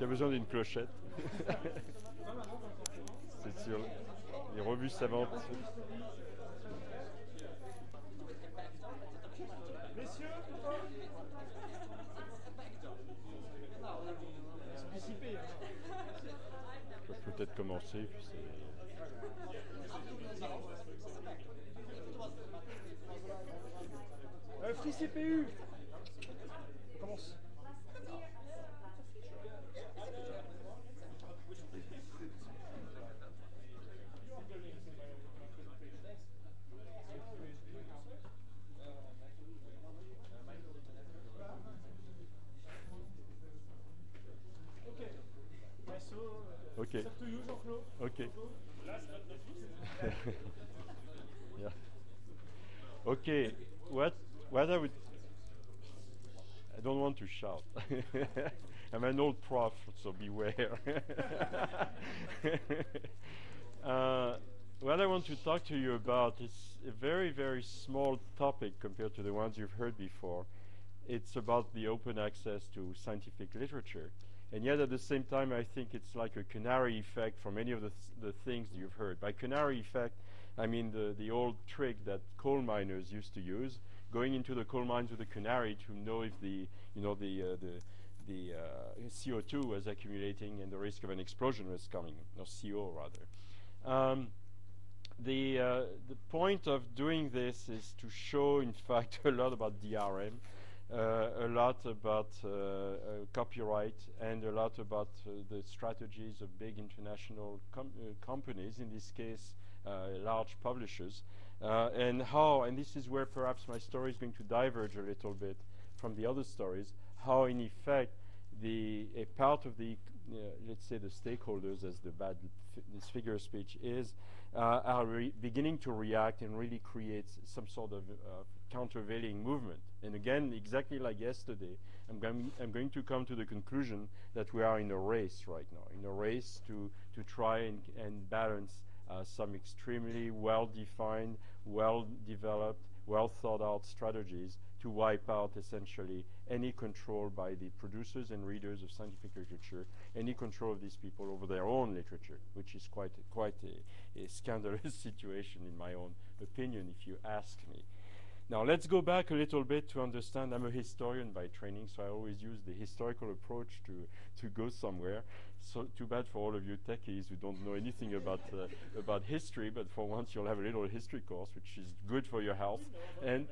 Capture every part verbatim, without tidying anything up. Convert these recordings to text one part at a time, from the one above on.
besoin d'une clochette. C'est sur les revues savantes. Messieurs, explicité. Je peux peut-être commencer. Puis euh, Free C P U. On commence. Okay. To you, Jean-Claude. Okay. Yeah. Okay. What what I would I don't want to shout. I'm an old prof, so beware. uh, what I want to talk to you about is a very, very small topic compared to the ones you've heard before. It's about the open access to scientific literature. And yet at the same time, I think it's like a canary effect for many of the, th- the things you've heard. By canary effect, I mean the, the old trick that coal miners used to use, going into the coal mines with a canary to know if the, you know, the, uh, the, the uh, C O two was accumulating and the risk of an explosion was coming, or C O rather. Um, the, uh, the point of doing this is to show, in fact, a lot about D R M. Uh, a lot about uh, uh, copyright and a lot about uh, the strategies of big international com- uh, companies, in this case uh, large publishers, uh, and how, and this is where perhaps my story is going to diverge a little bit from the other stories, how in effect the a part of the, uh, let's say the stakeholders, as the bad f- this figure of speech is, uh, are re- beginning to react and really create some sort of uh, countervailing movement. And again, exactly like yesterday, I'm, going I'm going to come to the conclusion that we are in a race right now, in a race to, to try and, and balance uh, some extremely well-defined, well-developed, well-thought-out strategies to wipe out essentially any control by the producers and readers of scientific literature, any control of these people over their own literature, which is quite a, quite a, a scandalous situation in my own opinion, if you ask me. Now let's go back a little bit to understand. I'm a historian by training, so I always use the historical approach to, to go somewhere. So too bad for all of you techies who don't know anything about uh, about history, but for once you'll have a little history course, which is good for your health. And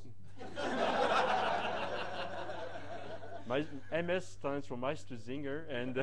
my M S stands for Meister Singer, and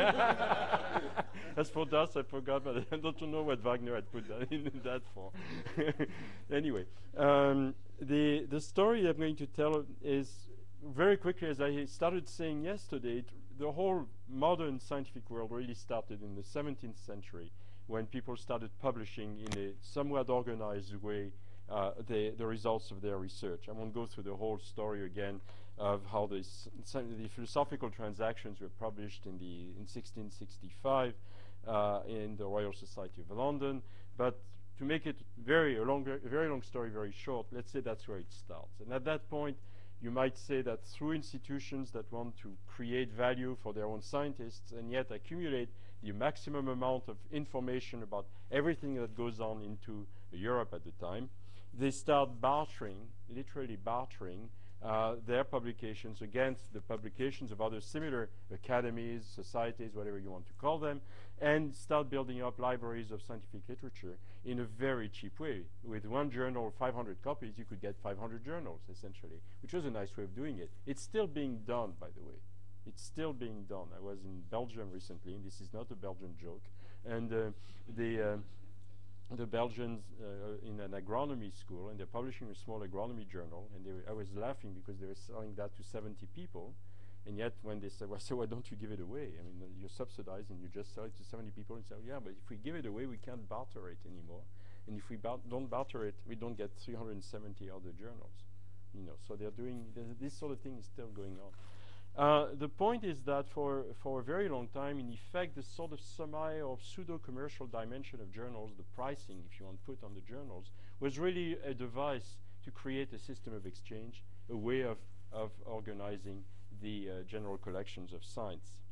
as for DOS, I forgot, but I don't know what Wagner had put that in that for. Anyway, um, the the story I'm going to tell is very quickly, as I started saying yesterday, it, the whole modern scientific world really started in the seventeenth century, when people started publishing in a somewhat organized way uh, the, the results of their research. I won't go through the whole story again of how the, s- the philosophical transactions were published in the in sixteen sixty-five uh, in the Royal Society of London, but to make it very a longer, a very long story very short, let's say that's where it starts. And at that point, you might say that through institutions that want to create value for their own scientists and yet accumulate the maximum amount of information about everything that goes on into Europe at the time, they start bartering, literally bartering, uh, their publications against the publications of other similar academies, societies, whatever you want to call them, and start building up libraries of scientific literature in a very cheap way. With one journal, five hundred copies, you could get five hundred journals, essentially, which was a nice way of doing it. It's still being done, by the way. It's still being done. I was in Belgium recently, and this is not a Belgian joke, and uh, the... Uh, the Belgians uh, in an agronomy school, and they're publishing a small agronomy journal, and they were, I was laughing because they were selling that to seventy people, and yet when they said, well, so why don't you give it away? I mean, uh, you're subsidized and you just sell it to seventy people, and say, oh, yeah, but if we give it away, we can't barter it anymore, and if we bar- don't barter it, we don't get three hundred seventy other journals, you know, so they're doing, th- this sort of thing is still going on. Uh, the point is that for, for a very long time, in effect, the sort of semi or pseudo-commercial dimension of journals, the pricing, if you want, put on the journals, was really a device to create a system of exchange, a way of, of organizing the uh, general collections of science.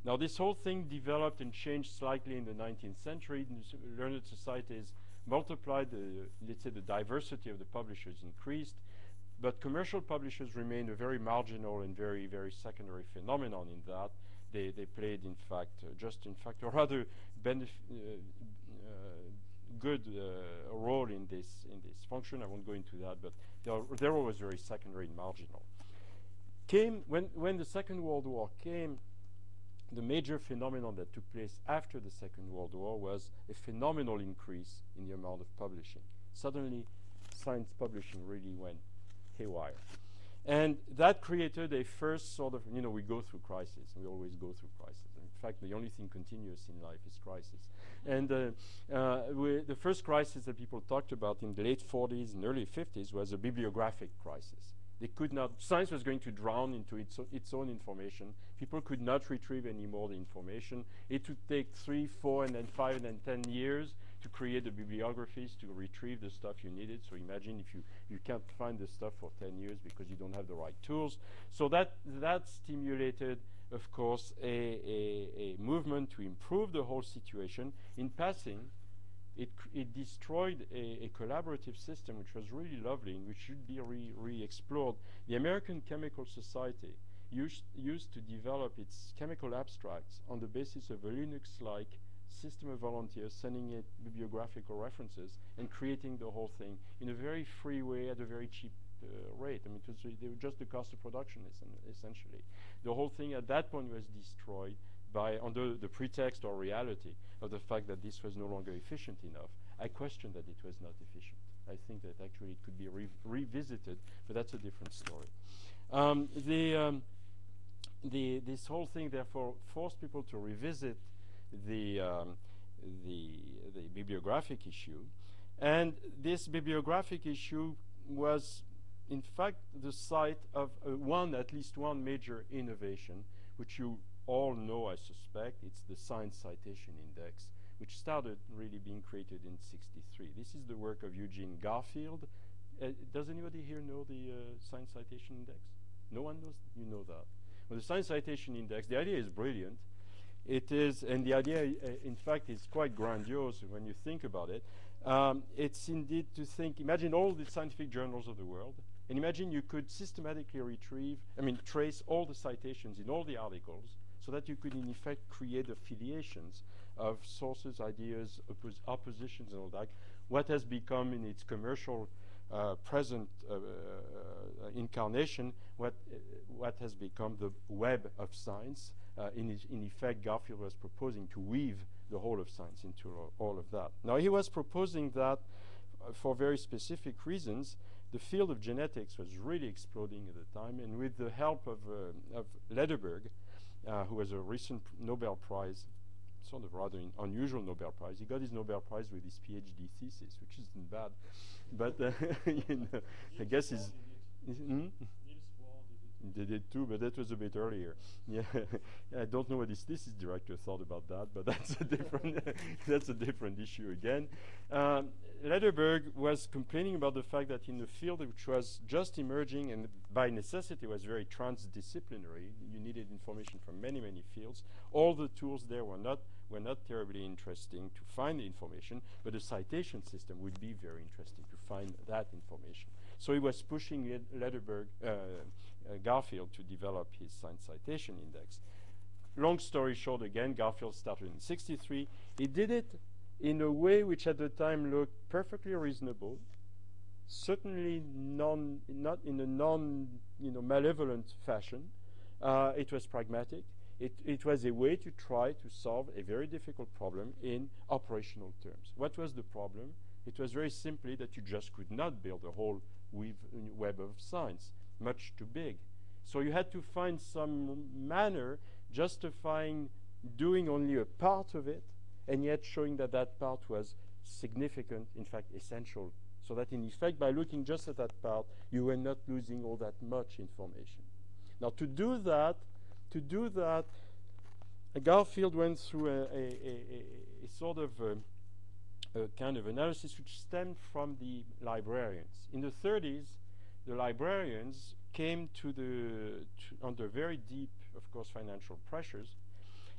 Now, this whole thing developed and changed slightly in the nineteenth century. N- s- Learned societies multiplied, the, let's say the diversity of the publishers increased, but commercial publishers remained a very marginal and very, very secondary phenomenon in that. They, they played, in fact, uh, just in fact, a rather benef- uh, uh, good uh, role in this, in this function. I won't go into that, but they're, they're always very secondary and marginal. Came, when, when the Second World War came, the major phenomenon that took place after the Second World War was a phenomenal increase in the amount of publishing. Suddenly, science publishing really went haywire. And that created a first sort of, you know, we go through crisis. We always go through crisis. In fact, the only thing continuous in life is crisis. And uh, uh, we, the first crisis that people talked about in the late forties and early fifties was a bibliographic crisis. They could not, science was going to drown into its, o- its own information. People could not retrieve any more the information. It would take three, four, and then five, and then ten years to create the bibliographies to retrieve the stuff you needed. So imagine if you, you can't find the stuff for ten years because you don't have the right tools. So that, that stimulated, of course, a, a, a movement to improve the whole situation. In passing, it, cr- it destroyed a, a collaborative system which was really lovely and which should be re- re-explored. The American Chemical Society used, used to develop its chemical abstracts on the basis of a Linux-like system of volunteers sending it bibliographical references and creating the whole thing in a very free way at a very cheap uh, rate. I mean, it was re- they were just the cost of production, essen- essentially. The whole thing at that point was destroyed by, under the pretext or reality of the fact that this was no longer efficient enough. I question that it was not efficient. I think that actually it could be re- revisited, but that's a different story. Um, the, um, the, this whole thing, therefore, forced people to revisit the, um, the, the bibliographic issue. And this bibliographic issue was, in fact, the site of uh, one, at least one major innovation, which you all know, I suspect. It's the Science Citation Index, which started really being created in sixty-three. This is the work of Eugene Garfield. Uh, does anybody here know the uh, Science Citation Index? No one knows? You know that. Well, the Science Citation Index, the idea is brilliant. It is, and the idea, uh, in fact, is quite grandiose when you think about it. Um, it's indeed to think, imagine all the scientific journals of the world, and imagine you could systematically retrieve, I mean, trace all the citations in all the articles, so that you could, in effect, create affiliations of sources, ideas, oppos- oppositions, and all that. What has become, in its commercial uh, present uh, uh, incarnation, what uh, what has become the web of science. Uh, in, is- in effect, Garfield was proposing to weave the whole of science into all, all of that. Now, he was proposing that uh, for very specific reasons. The field of genetics was really exploding at the time, and with the help of, uh, of Lederberg, uh, who was a recent Nobel Prize, sort of rather in unusual Nobel Prize. He got his Nobel Prize with his PhD thesis, which isn't bad, but uh, you know, I guess he's. is- hmm? They did too, but that was a bit earlier. Yeah, I don't know what his thesis director thought about that, but that's a different that's a different issue again. Um, Lederberg was complaining about the fact that in a field which was just emerging and by necessity was very transdisciplinary, you needed information from many many fields. All the tools there were not were not terribly interesting to find the information, but a citation system would be very interesting to find that information. So he was pushing Led- Lederberg. Uh, Uh, Garfield to develop his Science Citation Index. Long story short, again, Garfield started in sixty-three. He did it in a way which at the time looked perfectly reasonable, certainly non, not in a non, you know, malevolent fashion. Uh, it was pragmatic. It, it was a way to try to solve a very difficult problem in operational terms. What was the problem? It was very simply that you just could not build a whole weave, uh, web of science. Much too big. So you had to find some manner justifying doing only a part of it and yet showing that that part was significant, in fact essential, so that in effect by looking just at that part you were not losing all that much information. Now to do that, to do that, uh, Garfield went through a, a, a, a, a sort of a, a kind of analysis which stemmed from the librarians. In the thirties, the librarians came to the to under very deep, of course, financial pressures,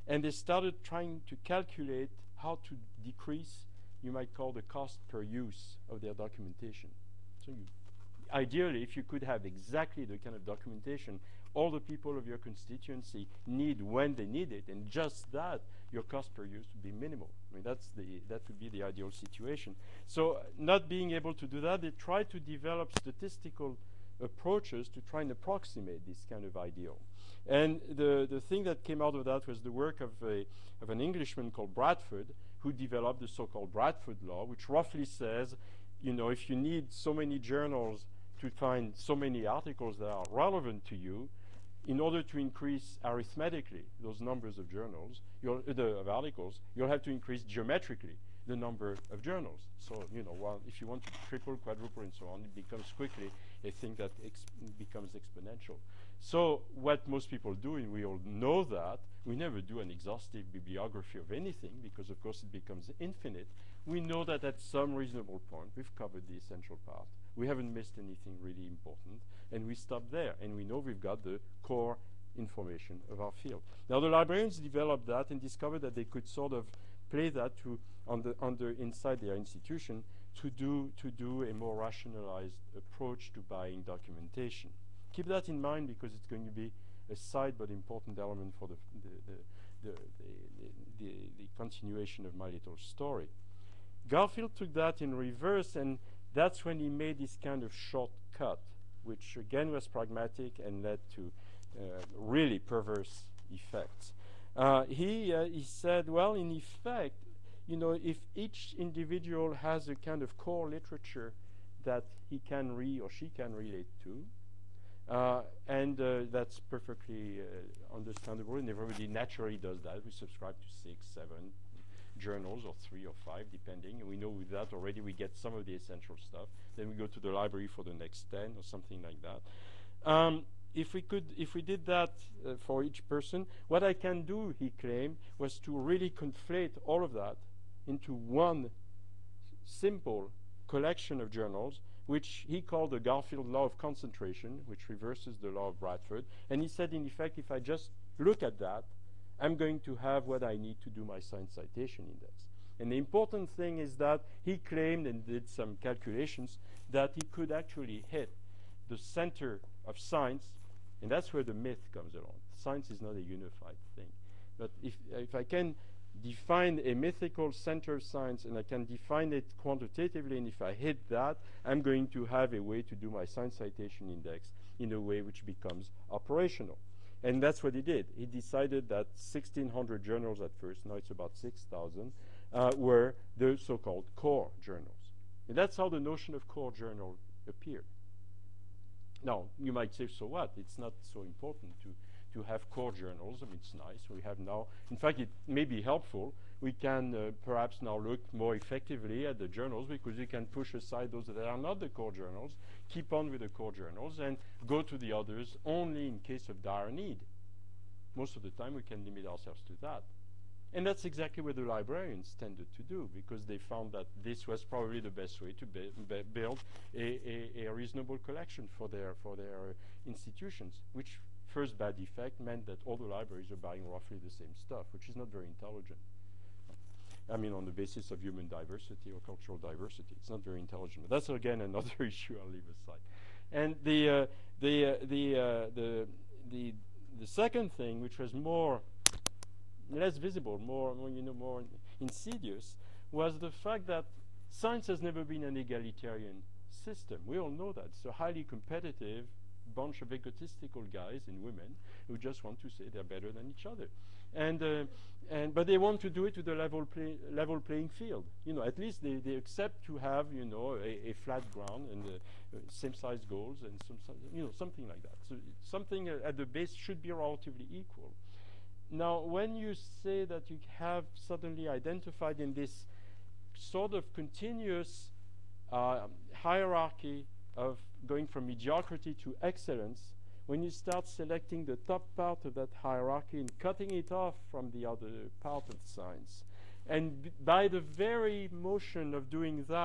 and they started trying to calculate how to decrease, you might call, the cost per use of their documentation. So you, ideally, if you could have exactly the kind of documentation all the people of your constituency need when they need it, and just that, your cost per use would be minimal. I mean, that's the, that would be the ideal situation. So uh, not being able to do that, they tried to develop statistical approaches to try and approximate this kind of ideal. And the, the thing that came out of that was the work of, a, of an Englishman called Bradford, who developed the so-called Bradford Law, which roughly says, you know, if you need so many journals to find so many articles that are relevant to you, in order to increase arithmetically those numbers of journals, you'll, uh, the, of articles, you'll have to increase geometrically the number of journals. So, you know, well, if you want to triple, quadruple, and so on, it becomes quickly a thing that ex becomes exponential. So what most people do, and we all know that, we never do an exhaustive bibliography of anything because, of course, it becomes infinite. We know that at some reasonable point, we've covered the essential part. We haven't missed anything really important, and we stop there, and we know we've got the core information of our field. Now, the librarians developed that and discovered that they could sort of play that to on the under inside their institution to do to do a more rationalized approach to buying documentation. Keep that in mind because it's going to be a side but important element for the the the, the, the, the, the continuation of my little story. Garfield took that in reverse, and that's when he made this kind of shortcut, which again was pragmatic and led to uh, really perverse effects. Uh, he, uh, he said, well, in effect, you know, if each individual has a kind of core literature that he can read or she can relate to, uh, and uh, that's perfectly uh, understandable, and everybody naturally does that. We subscribe to six, seven journals, or three or five, depending, and we know with that already we get some of the essential stuff. Then we go to the library for the next ten or something like that. Um, if we could, if we did that uh, for each person, what I can do, he claimed, was to really conflate all of that into one simple collection of journals, which he called the Garfield law of concentration, which reverses the law of Bradford. And he said, in effect, if I just look at that, I'm going to have what I need to do my science citation index. And the important thing is that he claimed and did some calculations that he could actually hit the center of science, and that's where the myth comes along. Science is not a unified thing. But if, if I can define a mythical center of science and I can define it quantitatively, and if I hit that, I'm going to have a way to do my science citation index in a way which becomes operational. And that's what he did. He decided that sixteen hundred journals at first, now it's about six thousand, uh, were the so-called core journals. And that's how the notion of core journal appeared. Now, you might say, so what? It's not so important to, to have core journals. I mean, it's nice. We have now, in fact, it may be helpful. We can uh, perhaps now look more effectively at the journals because we can push aside those that are not the core journals, keep on with the core journals, and go to the others only in case of dire need. Most of the time, we can limit ourselves to that. And that's exactly what the librarians tended to do, because they found that this was probably the best way to build a, a, a reasonable collection for their, for their uh, institutions, which first bad effect meant that all the libraries are buying roughly the same stuff, which is not very intelligent. I mean, on the basis of human diversity or cultural diversity. It's not very intelligent. But that's, again, another issue I'll leave aside. And the, uh, the, uh, the, uh, the, the, the second thing, which was more less visible, more, more, you know, more insidious, was the fact that science has never been an egalitarian system. We all know that. It's a highly competitive bunch of egotistical guys and women who just want to say they're better than each other. And, uh, and but they want to do it to the level, play, level playing field. You know, at least they, they accept to have, you know, a, a flat ground and uh, uh, same-sized goals and some, you know, something like that. So something uh, at the base should be relatively equal. Now, when you say that you have suddenly identified in this sort of continuous uh, hierarchy of going from mediocrity to excellence, when you start selecting the top part of that hierarchy and cutting it off from the other part of science, and b by the very motion of doing that,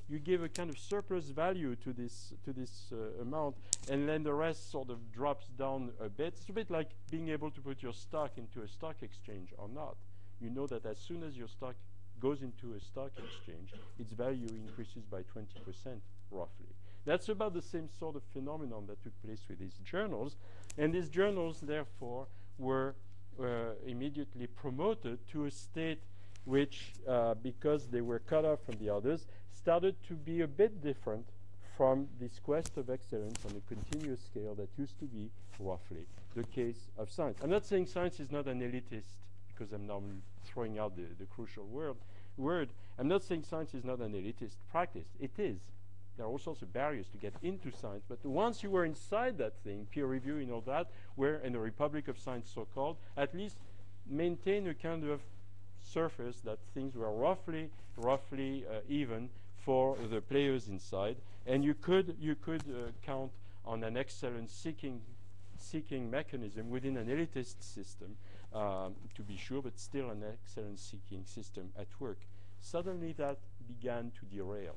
you give a kind of surplus value to this to this uh, amount, and then the rest sort of drops down a bit. It's a bit like being able to put your stock into a stock exchange or not. You know that as soon as your stock goes into a stock exchange, its value increases by twenty percent roughly. That's about the same sort of phenomenon that took place with these journals, and these journals therefore were uh, immediately promoted to a state which, uh, because they were cut off from the others, started to be a bit different from this quest of excellence on a continuous scale that used to be roughly the case of science. I'm not saying science is not an elitist, because I'm now throwing out the, the crucial word, word. I'm not saying science is not an elitist practice. It is. There are all sorts of barriers to get into science, but once you were inside that thing, peer review and all that, where in the Republic of Science so-called, at least maintain a kind of surface that things were roughly, roughly uh, even for the players inside, and you could you could uh, count on an excellence seeking seeking mechanism within an elitist system, um, to be sure, but still an excellence seeking system at work. Suddenly that began to derail.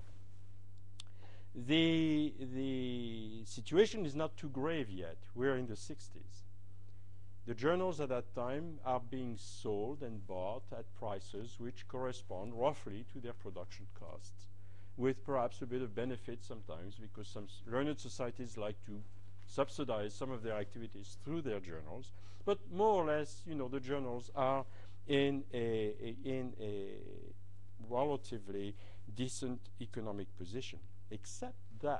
The, the situation is not too grave yet. We're in the sixties. The journals at that time are being sold and bought at prices which correspond roughly to their production costs, with perhaps a bit of benefit sometimes, because some s- learned societies like to subsidize some of their activities through their journals. But more or less, you know, the journals are in a, a in a relatively decent economic position, except that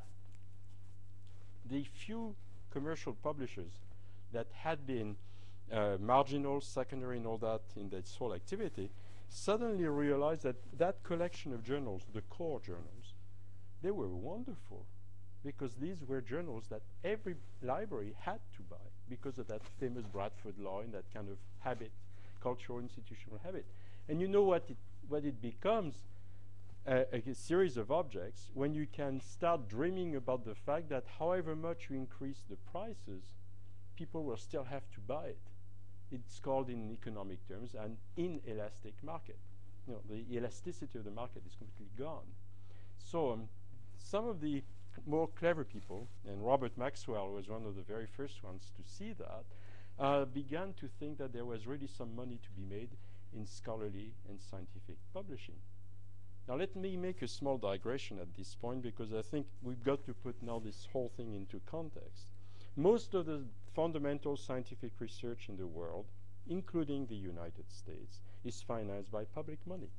the few commercial publishers that had been uh, marginal, secondary, and all that in this whole activity suddenly realized that that collection of journals, the core journals, they were wonderful, because these were journals that every library had to buy because of that famous Bradford law and that kind of habit, cultural institutional habit. And you know what it, what it becomes? A, a series of objects when you can start dreaming about the fact that however much you increase the prices, people will still have to buy it. It's called in economic terms an inelastic market. You know, the elasticity of the market is completely gone. So um, some of the more clever people, and Robert Maxwell was one of the very first ones to see that, uh, began to think that there was really some money to be made in scholarly and scientific publishing. Now let me make a small digression at this point, because I think we've got to put now this whole thing into context. Most of the fundamental scientific research in the world, including the United States, is financed by public money.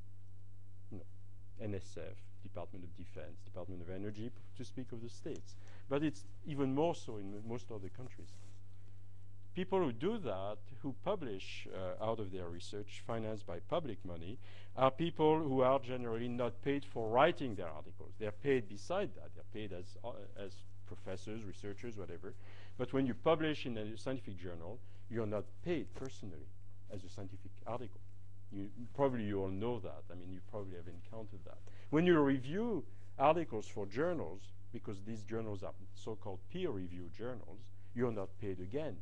You know, N S F, Department of Defense, Department of Energy, p- to speak of the States. But it's even more so in m- most other countries. People who do that, who publish uh, out of their research financed by public money, are people who are generally not paid for writing their articles. They're paid beside that. They're paid as, uh, as professors, researchers, whatever. But when you publish in a scientific journal, you're not paid personally as a scientific article. You probably you all know that. I mean, you probably have encountered that. When you review articles for journals, because these journals are so-called peer-reviewed journals, you're not paid again.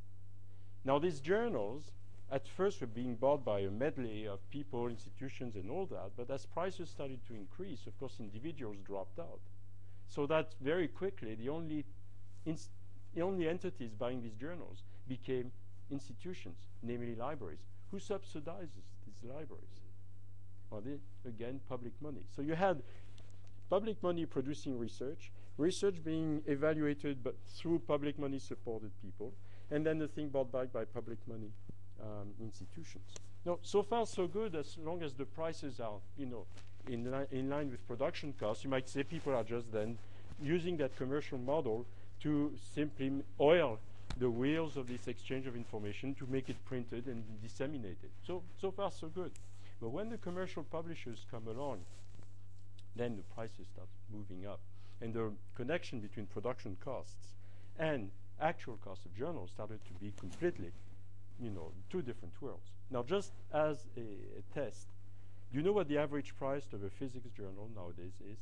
Now, these journals, at first, were being bought by a medley of people, institutions, and all that, but as prices started to increase, of course, individuals dropped out. So that very quickly, the only, inst- the only entities buying these journals became institutions, namely libraries. Who subsidizes these libraries? Well, they, again, public money. So you had public money producing research, research being evaluated but through public money supported people, and then the thing bought back by public money um, institutions. No, so far so good, as long as the prices are, you know, in, li- in line with production costs. You might say people are just then using that commercial model to simply m- oil the wheels of this exchange of information to make it printed and disseminated. So, so far so good. But when the commercial publishers come along, then the prices start moving up. And the connection between production costs and actual cost of journals started to be completely, you know, two different worlds. Now, just as a, a test, do you know what the average price of a physics journal nowadays is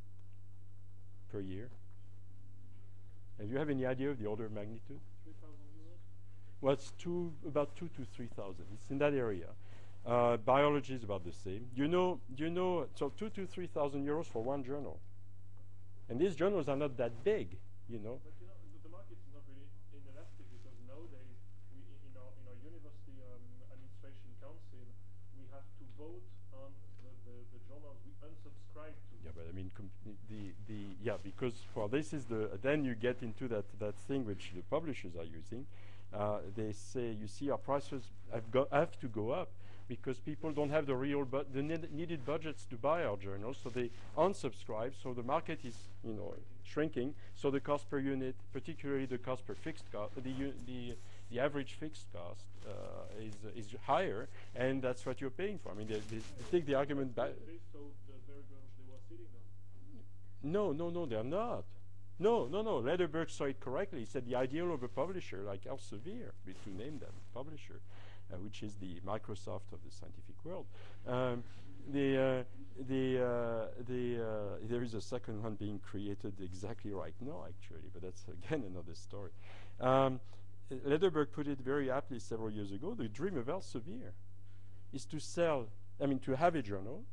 per year? And do you have any idea of the order of magnitude? three thousand euros? Well, it's two, about two to three thousand. It's in that area. Uh, biology is about the same. You know, you know, so two to three thousand euros for one journal, and these journals are not that big, you know. But you know, the, the market is not really inelastic because nowadays, we, i- in our in our university um, administration council, we have to vote on the, the, the journals we unsubscribe to. Yeah, but I mean, com- the the yeah, because for this is the then you get into that that thing which the publishers are using. Uh, they say, you see, our prices have, go have to go up because people don't have the real but the ne needed budgets to buy our journals, so they unsubscribe. So the market is, you know, shrinking. So the cost per unit, particularly the cost per fixed cost, the the the average fixed cost uh, is uh, is higher, and that's what you're paying for. I mean, they, they, they take the argument back. They sold the very branch they were sitting on. No, no, no, they're not. No, no, no. Lederberg saw it correctly. He said the ideal of a publisher like Elsevier, be- to name them, publisher, uh, which is the Microsoft of the scientific world. Um, the uh, the uh, the uh, there is a second one being created exactly right now, actually, but that's again another story. Um, Lederberg put it very aptly several years ago. The dream of Elsevier is to sell. I mean, to have a journal,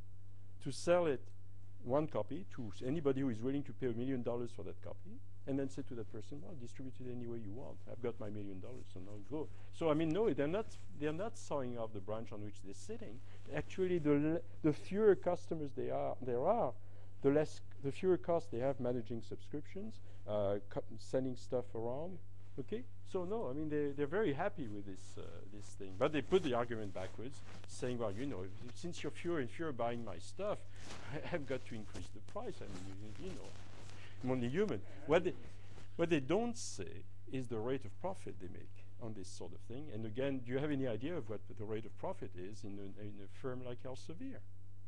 to sell it. One copy to s- anybody who is willing to pay a million dollars for that copy, and then say to that person, "Well, distribute it any way you want. I've got my million dollars, so now go." So I mean, no, they're not. They're not sawing off the branch on which they're sitting. Actually, the l the fewer customers they are, there are, the less, the fewer costs they have managing subscriptions, uh, sending stuff around. Okay, so no, I mean they they're very happy with this uh, this thing, but they put the argument backwards, saying, well, you know, if, since you're fewer and fewer buying my stuff, I have got to increase the price. I mean, you, you know, I'm only human. What they what they don't say is the rate of profit they make on this sort of thing. And again, do you have any idea of what the rate of profit is in a, in a firm like Elsevier?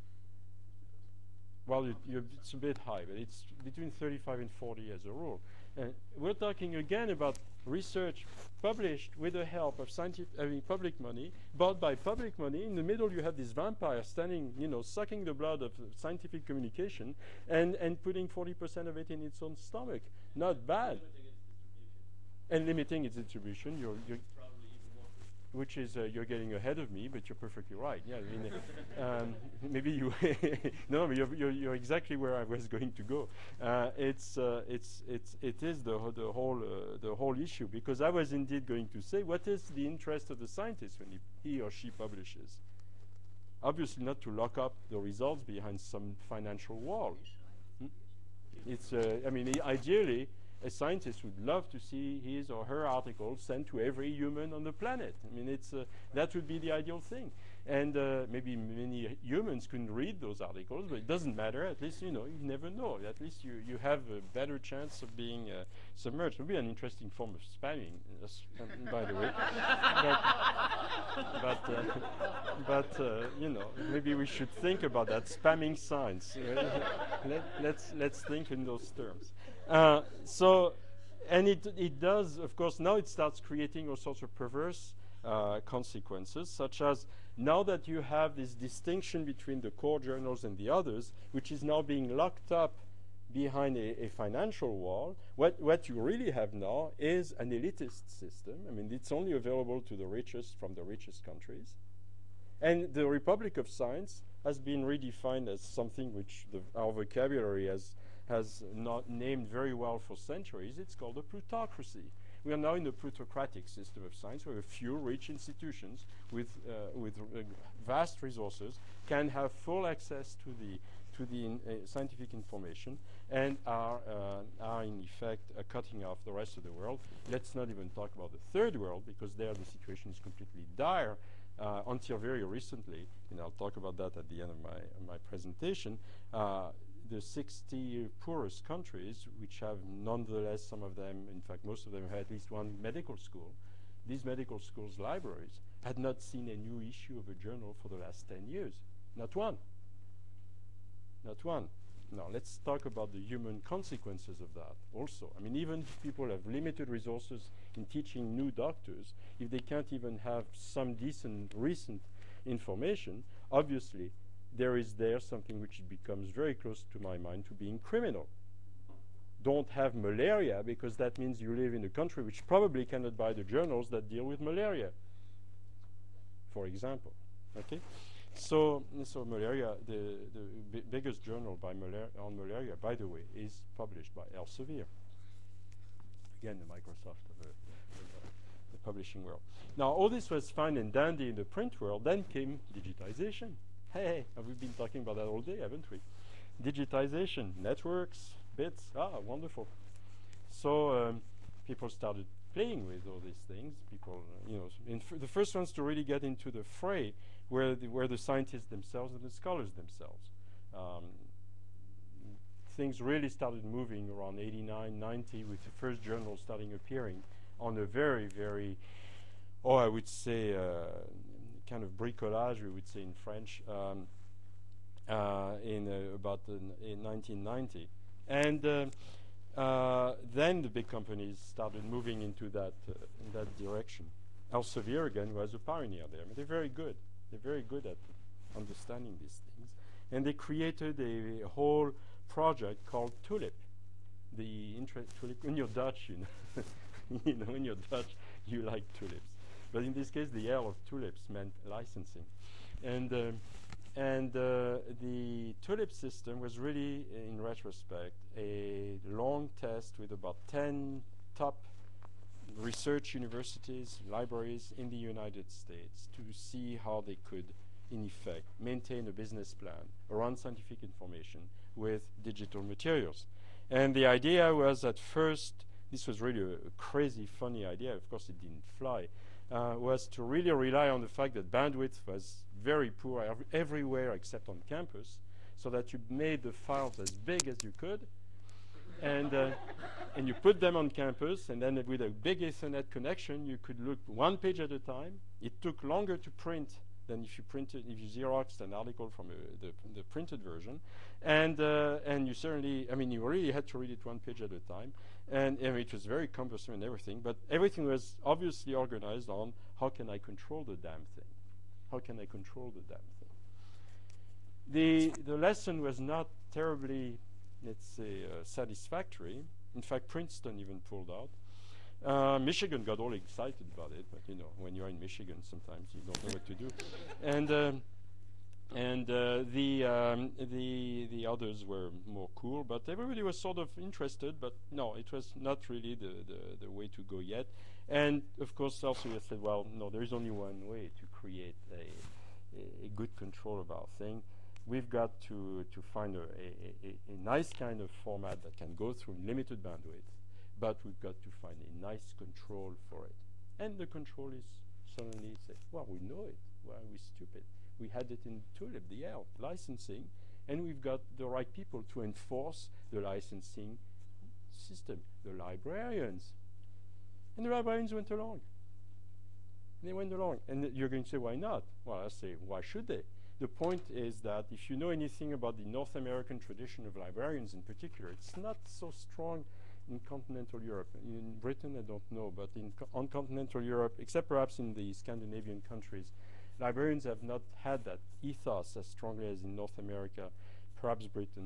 Well, it, you're, it's a bit high, but it's between thirty-five and forty as a rule. Uh, we're talking again about research published with the help of scientific, I mean, public money, bought by public money. In the middle, you have this vampire standing, you know, sucking the blood of uh, scientific communication and, and putting forty percent of it in its own stomach. Not bad. And limiting its distribution. You're, you're which is uh, you're getting ahead of me, but you're perfectly right. Yeah, I mean, um, maybe you no, but you're, you're you're exactly where I was going to go. Uh, it's uh, it's it's it is the ho- the whole uh, the whole issue, because I was indeed going to say, what is the interest of the scientist when he, he or she publishes? Obviously, not to lock up the results behind some financial wall. Hmm? It's uh, I mean, I- ideally, a scientist would love to see his or her article sent to every human on the planet. I mean, it's uh, that would be the ideal thing. And uh, maybe many h- humans couldn't read those articles, but it doesn't matter. At least, you know, you never know. At least you, you have a better chance of being uh, submerged. It would be an interesting form of spamming, uh, spam, by the way. But, but, uh, but uh, you know, maybe we should think about that, spamming science. Let, let's, let's think in those terms. Uh, so, and it, it does, of course, now it starts creating all sorts of perverse uh, consequences, such as now that you have this distinction between the core journals and the others, which is now being locked up behind a, a financial wall, what, what you really have now is an elitist system. I mean, it's only available to the richest from the richest countries. And the Republic of Science has been redefined as something which the, our vocabulary has has not named very well for centuries. It's called a plutocracy. We are now in a plutocratic system of science where a few rich institutions with, uh, with uh, vast resources can have full access to the, to the in, uh, scientific information and are, uh, are in effect uh, cutting off the rest of the world. Let's not even talk about the third world, because there the situation is completely dire. Uh, until very recently, and I'll talk about that at the end of my, of my presentation, uh, the sixty poorest countries, which have nonetheless, some of them, in fact most of them, have at least one medical school. These medical schools' libraries had not seen a new issue of a journal for the last ten years. Not one. Not one. Now let's talk about the human consequences of that also. I mean, even if people have limited resources in teaching new doctors, if they can't even have some decent recent information, obviously there is there something which becomes very close to my mind to being criminal. Don't have malaria, because that means you live in a country which probably cannot buy the journals that deal with malaria, for example. Okay, so so malaria, the the bi- biggest journal by malaria on malaria, by the way, is published by Elsevier. Again, the Microsoft of, uh, of uh, the publishing world. Now, all this was fine and dandy in the print world. Then came digitization. Hey, have we been talking about that all day, haven't we? Digitization, networks, bits. Ah, wonderful. So um, people started playing with all these things. People, uh, you know, in f- the first ones to really get into the fray were the, were the scientists themselves and the scholars themselves. Um, things really started moving around eighty-nine, ninety, with the first journals starting appearing on a very, very, oh, I would say, uh, kind of bricolage, we would say in French, um, uh, in uh, about uh, in nineteen ninety. And uh, uh, then the big companies started moving into that, uh, in that direction. Elsevier, again, was a pioneer there. I mean, they're very good. They're very good at understanding these things. And they created a, a whole project called Tulip. The inter- tulip, when you're Dutch, you know, you know, when you're Dutch, you like tulips. But in this case, the L of tulips meant licensing. And um, and uh, the Tulip system was really, in retrospect, a long test with about ten top research universities, libraries in the United States to see how they could, in effect, maintain a business plan around scientific information with digital materials. And the idea was at first, this was really a, a crazy, funny idea, of course it didn't fly, uh, was to really rely on the fact that bandwidth was very poor ev- everywhere except on campus, so that you made the files as big as you could, and uh, and you put them on campus, and then with a big Ethernet connection, you could look one page at a time. It took longer to print than if you printed, if you Xeroxed an article from uh, the, the printed version, and uh, and you certainly, I mean, you really had to read it one page at a time, and, and it was very cumbersome and everything. But everything was obviously organized on how can I control the damn thing? How can I control the damn thing? The the lesson was not terribly, let's say, uh, satisfactory. In fact, Princeton even pulled out. Uh, Michigan got all excited about it, but you know, when you're in Michigan, sometimes you don't know what to do. And um, and uh, the um, the the others were more cool, but everybody was sort of interested. But no, it was not really the the, the way to go yet. And of course, also we said, well, no, there is only one way to create a a, a good control of our thing. We've got to to find a, a, a, a nice kind of format that can go through limited bandwidth, but we've got to find a nice control for it. And the control is suddenly say, well, we know it. Why are we stupid? We had it in Tulip, the L, licensing, and we've got the right people to enforce the licensing system, the librarians. And the librarians went along. They went along. And th- you're going to say, why not? Well, I say, why should they? The point is that if you know anything about the North American tradition of librarians in particular, it's not so strong in continental Europe. In Britain, I don't know, but in co- on continental Europe, except perhaps in the Scandinavian countries, librarians have not had that ethos as strongly as in North America, perhaps Britain.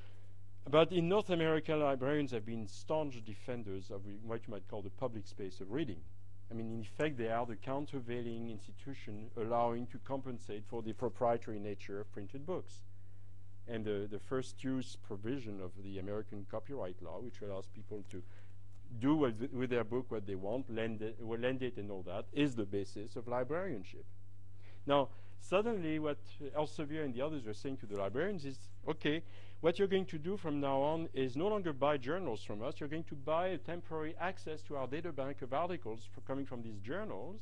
But in North America, librarians have been staunch defenders of re- what you might call the public space of reading. I mean, in effect, they are the countervailing institution allowing to compensate for the proprietary nature of printed books. And the, the first use provision of the American copyright law, which allows people to do with, th- with their book what they want, lend it, well, lend it and all that, is the basis of librarianship. Now, suddenly what uh, Elsevier and the others were saying to the librarians is, okay, what you're going to do from now on is no longer buy journals from us, you're going to buy a temporary access to our data bank of articles f- coming from these journals,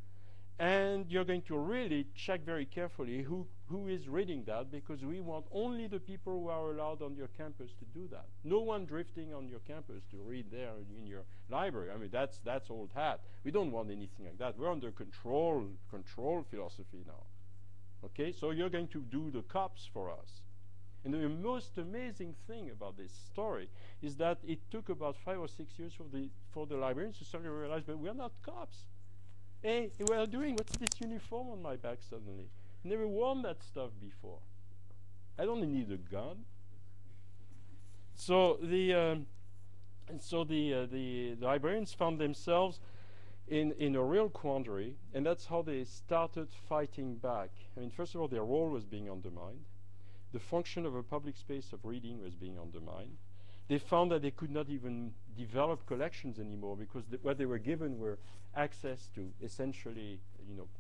and you're going to really check very carefully who, who is reading that, because we want only the people who are allowed on your campus to do that. No one drifting on your campus to read there in your library. I mean, that's that's old hat. We don't want anything like that. We're under control, control philosophy now. Okay, so you're going to do the cops for us. And the most amazing thing about this story is that it took about five or six years for the for the librarians to suddenly realize, but we're not cops. Hey, what are you doing? What's this uniform on my back suddenly? Never worn that stuff before. I don't need a gun. So the um, and so the, uh, the the librarians found themselves in, in a real quandary, and that's how they started fighting back. I mean, first of all, their role was being undermined. The function of a public space of reading was being undermined. They found that they could not even develop collections anymore because th what they were given were access to essentially, you know,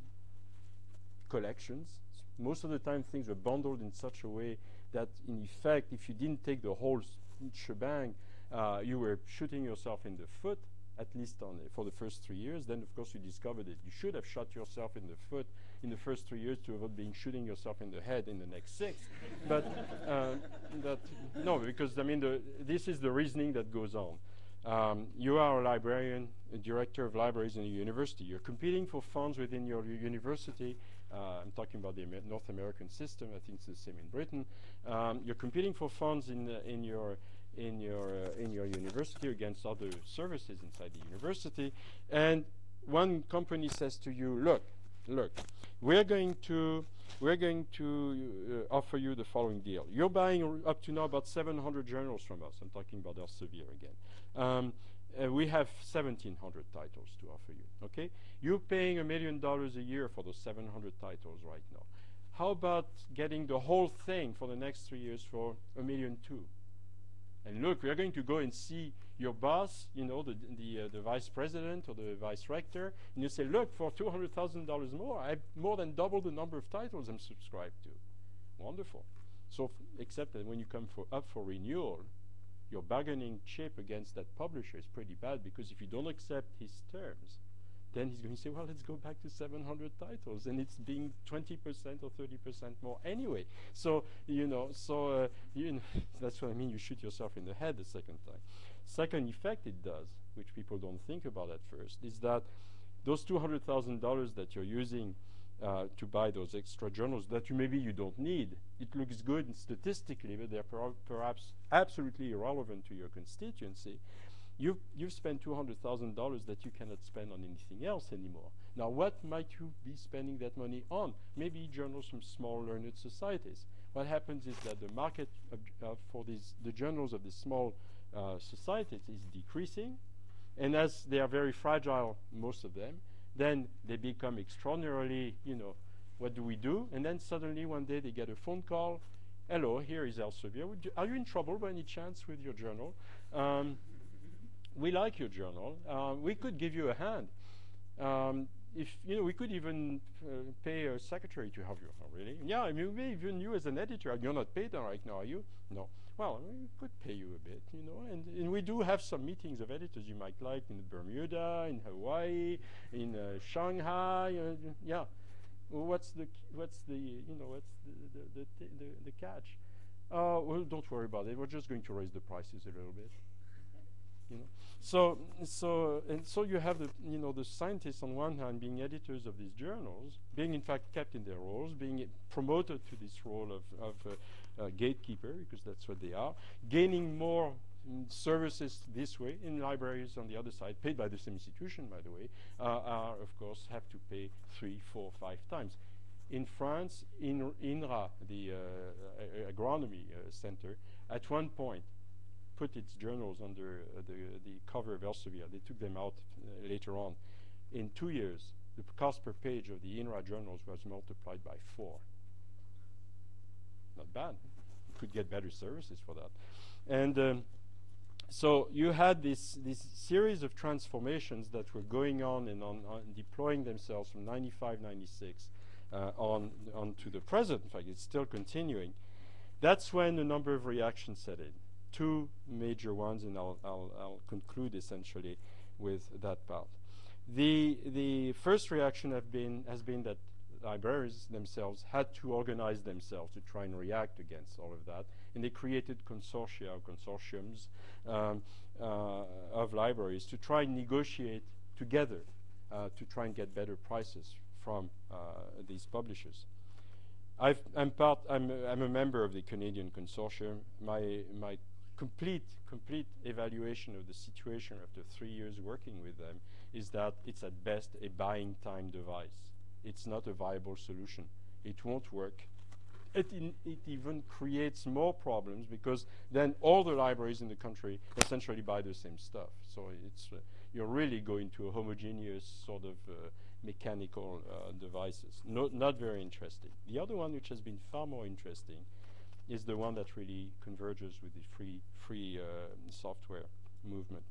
collections. S most of the time, things were bundled in such a way that, in effect, if you didn't take the whole shebang, uh, you were shooting yourself in the foot, at least on for the first three years. Then, of course, you discovered that you should have shot yourself in the foot in the first three years to avoid being shooting yourself in the head in the next six. But uh, that no, because I mean, the, this is the reasoning that goes on. Um, you are a librarian, a director of libraries in a university. You're competing for funds within your university. Uh, I'm talking about the Amer North American system. I think it's the same in Britain. Um, you're competing for funds in uh, in your in your uh, in your university against other services inside the university, and one company says to you, "Look, look, we're going to we're going to uh, offer you the following deal. You're buying r up to now about seven hundred journals from us. I'm talking about Elsevier again. Um, uh, we have seventeen hundred titles to offer you. Okay, you're paying a million dollars a year for those seven hundred titles right now. How about getting the whole thing for the next three years for a million two? And look, we are going to go and see your boss, you know, the the, uh, the vice president or the vice rector, and you say, look, for two hundred thousand dollars more, I've more than double the number of titles I'm subscribed to. Wonderful. So, f except that when you come for up for renewal, your bargaining chip against that publisher is pretty bad, because if you don't accept his terms, then he's going to say, well, let's go back to seven hundred titles, and it's being twenty percent or thirty percent more anyway. So, you know, so uh, you know that's what I mean, you shoot yourself in the head the second time. Second effect it does, which people don't think about at first, is that those two hundred thousand dollars that you're using uh, to buy those extra journals that you maybe you don't need, it looks good statistically, but they're per perhaps absolutely irrelevant to your constituency. You've, you've spent two hundred thousand dollars that you cannot spend on anything else anymore. Now, what might you be spending that money on? Maybe journals from small learned societies. What happens is that the market uh, for these, the journals of the small uh, societies is decreasing, and as they are very fragile, most of them, then they become extraordinarily, you know, what do we do? And then suddenly one day they get a phone call. Hello, here is Elsevier. Would you, are you in trouble by any chance with your journal? Um, we like your journal. Uh, we could give you a hand. Um, if you know, we could even uh, pay a secretary to have you. Oh, really? Yeah, I mean, maybe even you as an editor. You're not paid right now, are you? No. Well, we could pay you a bit, you know. And, and we do have some meetings of editors you might like in Bermuda, in Hawaii, in uh, Shanghai. Uh, yeah. Well, what's the what's the you know what's the the the, the, the catch? Uh, well, don't worry about it. We're just going to raise the prices a little bit. You know, so so and so you have the you know the scientists on one hand being editors of these journals, being in fact kept in their roles, being promoted to this role of of uh, uh, gatekeeper, because that's what they are, gaining more mm, services this way in libraries on the other side, paid by the same institution, by the way, uh, are of course have to pay three, four, five times. In France, in INRA, the uh, agronomy uh, center, at one point put its journals under uh, the, the cover of Elsevier. They took them out uh, later on. In two years, the cost per page of the INRA journals was multiplied by four. Not bad. You could get better services for that. And um, so you had this, this series of transformations that were going on and on, on deploying themselves from ninety-five, ninety-six uh, on, on to the present. In fact, it's still continuing. That's when a number of reactions set in. Two major ones, and I'll, I'll, I'll conclude essentially with that part. The, the first reaction have been, has been that libraries themselves had to organize themselves to try and react against all of that, and they created consortia, consortiums um, uh, of libraries to try and negotiate together uh, to try and get better prices from uh, these publishers. I've, I'm part. I'm, a, I'm a member of the Canadian consortium. My my complete complete evaluation of the situation after three years working with them is that it's at best a buying time device. It's not a viable solution. It won't work. It, in, it even creates more problems because then all the libraries in the country essentially buy the same stuff. So it's uh, you're really going to a homogeneous sort of uh, mechanical uh, devices. No, not very interesting. The other one, which has been far more interesting, is the one that really converges with the free free uh, software movement.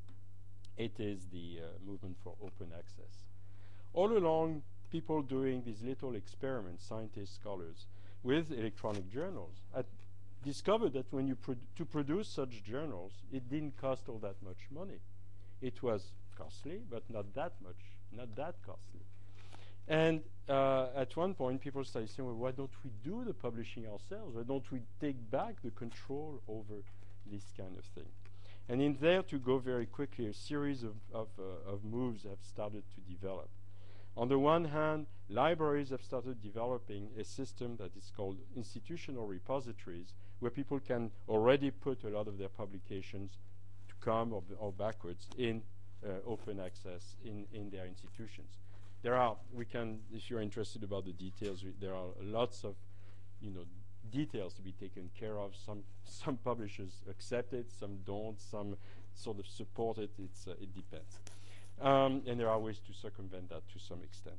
It is the uh, movement for open access. All along, people doing these little experiments, scientists, scholars, with electronic journals, had discovered that when you produ to produce such journals, it didn't cost all that much money. It was costly, but not that much, not that costly. And uh, at one point, people started saying, well, why don't we do the publishing ourselves? Why don't we take back the control over this kind of thing? And in there, to go very quickly, a series of, of, uh, of moves have started to develop. On the one hand, libraries have started developing a system that is called institutional repositories, where people can already put a lot of their publications to come or, or backwards in uh, open access in, in their institutions. There are, we can, if you're interested about the details, there are lots of, you know, details to be taken care of. Some some publishers accept it, some don't, some sort of support it. It's uh, it depends. Um, and there are ways to circumvent that to some extent.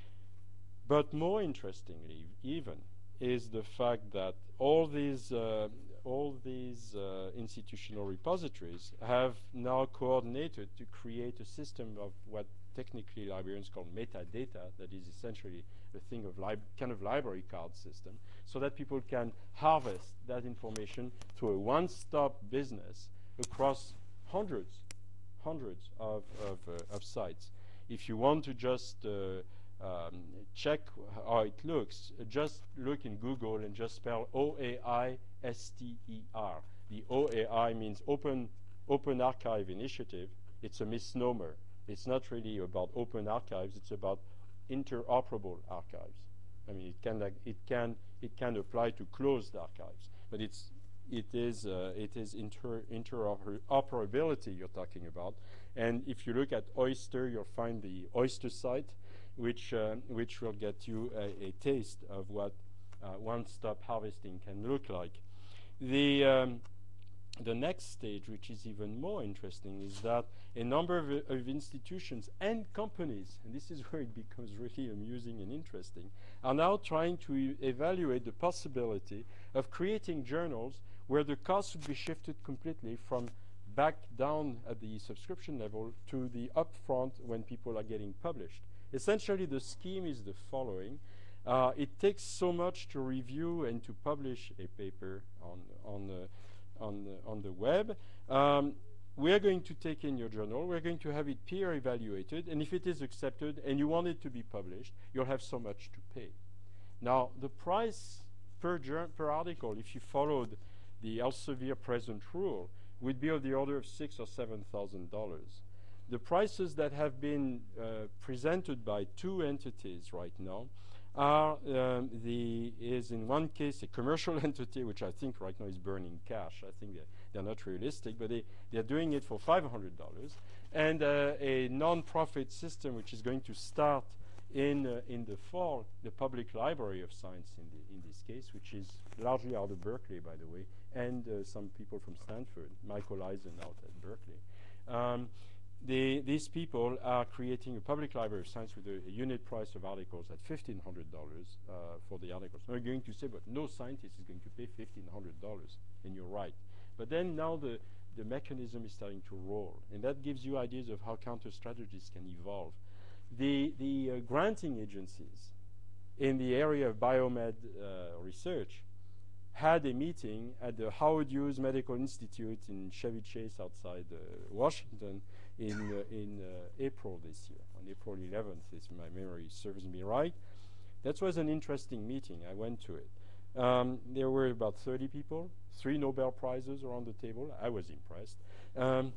But more interestingly, even, is the fact that all these uh, all these uh, institutional repositories have now coordinated to create a system of what technically librarians call metadata, that is essentially a thing of lib kind of library card system, so that people can harvest that information to a one-stop business across hundreds hundreds of, of, uh, of sites. If you want to just uh, um, check how it looks, uh, just look in Google and just spell O A I S T E R. The O A I means Open, Open Archive Initiative. It's a misnomer. It's not really about open archives, it's about interoperable archives. I mean, it can, like, it can, it can apply to closed archives, but it's It is, uh, it is inter interoperability you're talking about. And if you look at Oyster, you'll find the Oyster site, which, uh, which will get you a, a taste of what uh, one-stop harvesting can look like. The, um, the next stage, which is even more interesting, is that a number of, uh, of institutions and companies, and this is where it becomes really amusing and interesting, are now trying to e evaluate the possibility of creating journals where the cost would be shifted completely from back down at the subscription level to the upfront when people are getting published. Essentially, the scheme is the following. Uh, it takes so much to review and to publish a paper on, on, uh, on, the, on the web. Um, we're going to take in your journal, we're going to have it peer evaluated, and if it is accepted and you want it to be published, you'll have so much to pay. Now, the price per, per article, if you followed the Elsevier present rule, would be of the order of six or seven thousand dollars. The prices that have been uh, presented by two entities right now are um, the is in one case a commercial entity, which I think right now is burning cash. I think they're, they're not realistic, but they they're doing it for five hundred dollars, and uh, a non-profit system which is going to start in uh, in the fall, the Public Library of Science in the in this case, which is largely out of Berkeley, by the way, and uh, some people from Stanford, Michael Eisen out at Berkeley. Um, they, these people are creating a Public Library of Science with a, a unit price of articles at fifteen hundred dollars uh, for the articles. Now you're going to say, but no scientist is going to pay fifteen hundred dollars, and you're right. But then now the, the mechanism is starting to roll, and that gives you ideas of how counter strategies can evolve. The, the uh, granting agencies in the area of biomed uh, research had a meeting at the Howard Hughes Medical Institute in Chevy Chase outside uh, Washington in, uh, in uh, April this year, on April eleventh, if my memory serves me right. That was an interesting meeting. I went to it. Um, there were about thirty people, three Nobel Prizes around the table. I was impressed. Um,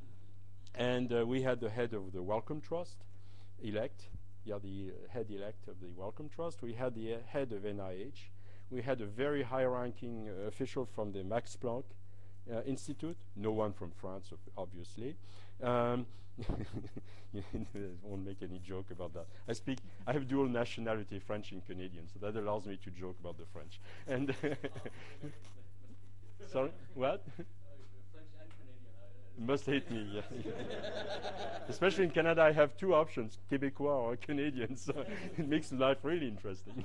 and uh, we had the head of the Wellcome Trust, elect, yeah, the uh, head elect of the Wellcome Trust. We had the uh, head of N I H. We had a very high-ranking uh, official from the Max Planck uh, Institute. No one from France, ob- obviously. Um, I won't make any joke about that. I speak. I have dual nationality, French and Canadian, so that allows me to joke about the French. And sorry, what? Must hate me, yeah. Especially in Canada, I have two options: Québécois or Canadian. So it makes life really interesting.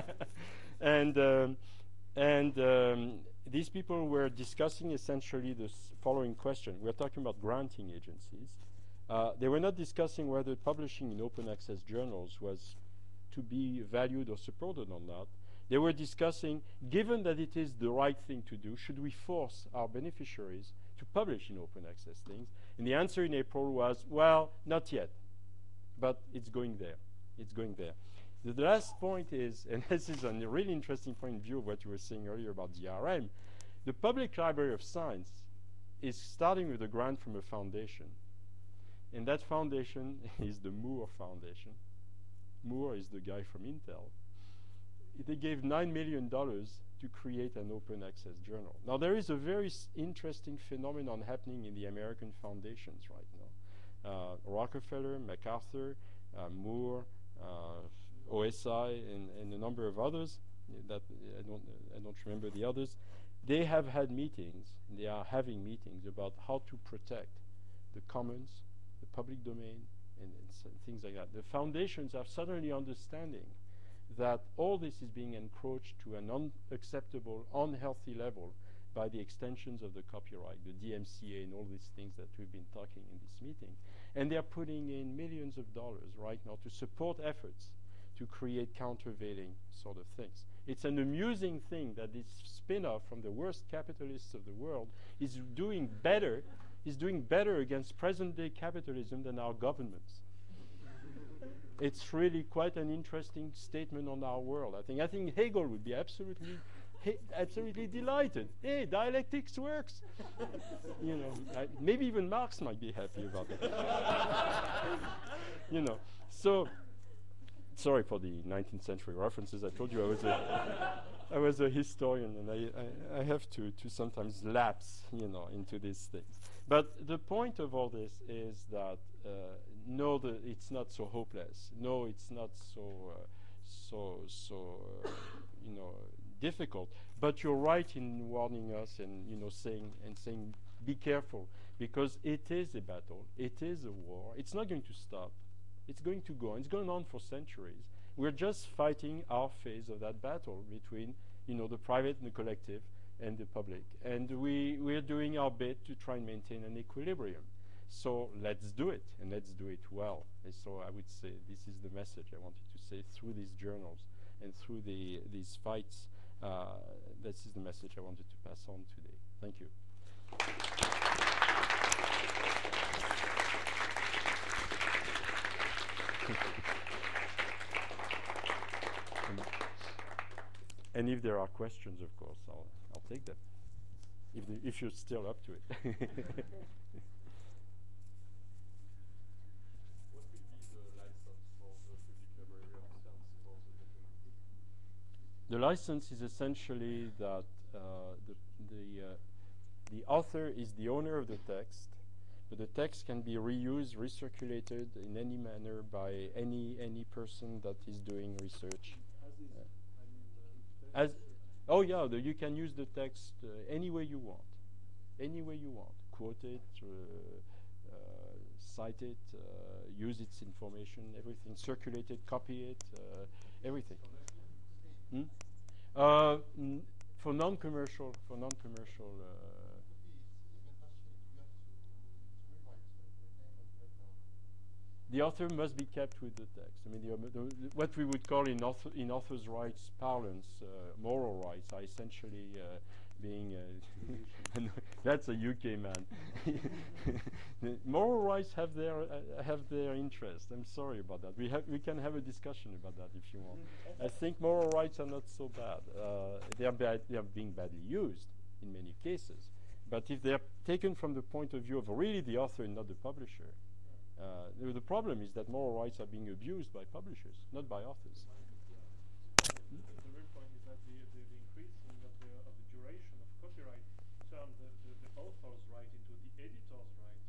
and um, and um, these people were discussing essentially this following question. We're talking about granting agencies. Uh, they were not discussing whether publishing in open access journals was to be valued or supported or not. They were discussing, given that it is the right thing to do, should we force our beneficiaries to publish in open access things? And the answer in April was, well, not yet, but it's going there. It's going there. The, the last point is, and this is a really interesting point of view of what you were saying earlier about D R M, the Public Library of Science is starting with a grant from a foundation. And that foundation is the Moore Foundation. Moore is the guy from Intel. They gave nine million dollars to create an open access journal. Now, there is a very s- interesting phenomenon happening in the American foundations right now. Uh, Rockefeller, MacArthur, uh, Moore, uh, O S I, and, and a number of others, uh, that uh, I, don't, uh, I don't remember the others, they have had meetings, they are having meetings about how to protect the commons, the public domain, and, and s- things like that. The foundations are suddenly understanding that all this is being encroached to an unacceptable, unhealthy level by the extensions of the copyright, the D M C A and all these things that we've been talking in this meeting. And they're putting in millions of dollars right now to support efforts to create countervailing sort of things. It's an amusing thing that this spin-off from the worst capitalists of the world is doing better, is doing better against present-day capitalism than our governments. It's really quite an interesting statement on our world. I think I think Hegel would be absolutely he- absolutely delighted. Hey, dialectics works. You know, I, maybe even Marx might be happy about that. You know, so sorry for the nineteenth century references. I told you I was a I was a historian, and I, I, I have to to sometimes lapse, you know, into these things. But the point of all this is that uh, no, the, it's not so hopeless. No, it's not so uh, so so uh, you know difficult. But you're right in warning us and you know saying and saying be careful, because it is a battle. It is a war. It's not going to stop. It's going to go on. It's going on for centuries. We're just fighting our phase of that battle between you know the private and the collective and the public, and we we're doing our bit to try and maintain an equilibrium. So let's do it, and let's do it well. And so I would say this is the message I wanted to say through these journals and through the these fights. Uh, this is the message I wanted to pass on today. Thank you. and, and if there are questions, of course, I'll I'll take them. If the, if you're still up to it. The license is essentially that uh, the the uh, the author is the owner of the text, but the text can be reused, recirculated in any manner by any any person that is doing research. Uh, as oh yeah, the, you can use the text uh, any way you want, any way you want. Quote it, uh, uh, cite it, uh, use its information, everything. Circulate it, copy it, uh, everything. Hmm? Uh, n- for non-commercial, for non-commercial. Uh, the author must be kept with the text. I mean, the, um, the, the, what we would call in, author, in author's rights parlance, uh, moral rights, are essentially uh, being. Uh, that's a U K man. The moral rights have their uh, have their interest. I'm sorry about that. We have we can have a discussion about that if you want. I think moral rights are not so bad. Uh, they are bad. They are being badly used in many cases. But if they are taken from the point of view of really the author and not the publisher, uh, the, the problem is that moral rights are being abused by publishers, not by authors. The, the real point is that the, the, the increasing of the, of the duration of copyright terms, the, the, the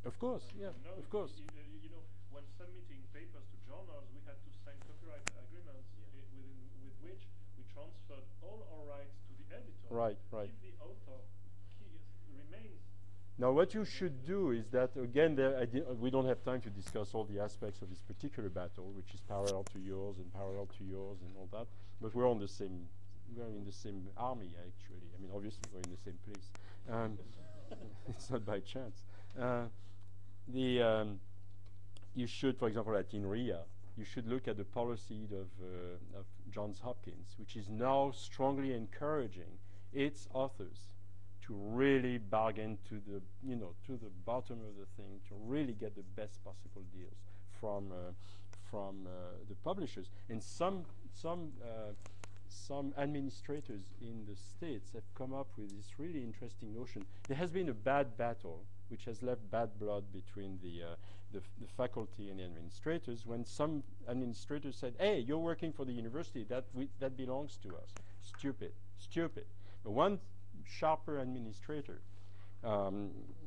Of course, yeah, No, of course. y- y- you know, when submitting papers to journals, we had to sign copyright agreements Yeah. i- within, with which we transferred all our rights to the editor. Right, right. If the author ke- remains. Now, what you should do is that, again, there, I di- we don't have time to discuss all the aspects of this particular battle, which is parallel to yours and parallel to yours and all that. But we're on the same, we're in the same army, actually. I mean, obviously, we're in the same place. Um, it's not by chance. Uh, the um, you should, for example, at INRIA, you should look at the policy of, uh, of Johns Hopkins, which is now strongly encouraging its authors to really bargain to the, you know, to the bottom of the thing, to really get the best possible deals from uh, from uh, the publishers. And some some uh, some administrators in the States have come up with this really interesting notion. There has been a bad battle, which has left bad blood between the uh, the, f- the faculty and the administrators. When some administrators said, "Hey, you're working for the university. That we, that belongs to us." Stupid, stupid. But one sharper administrator, um,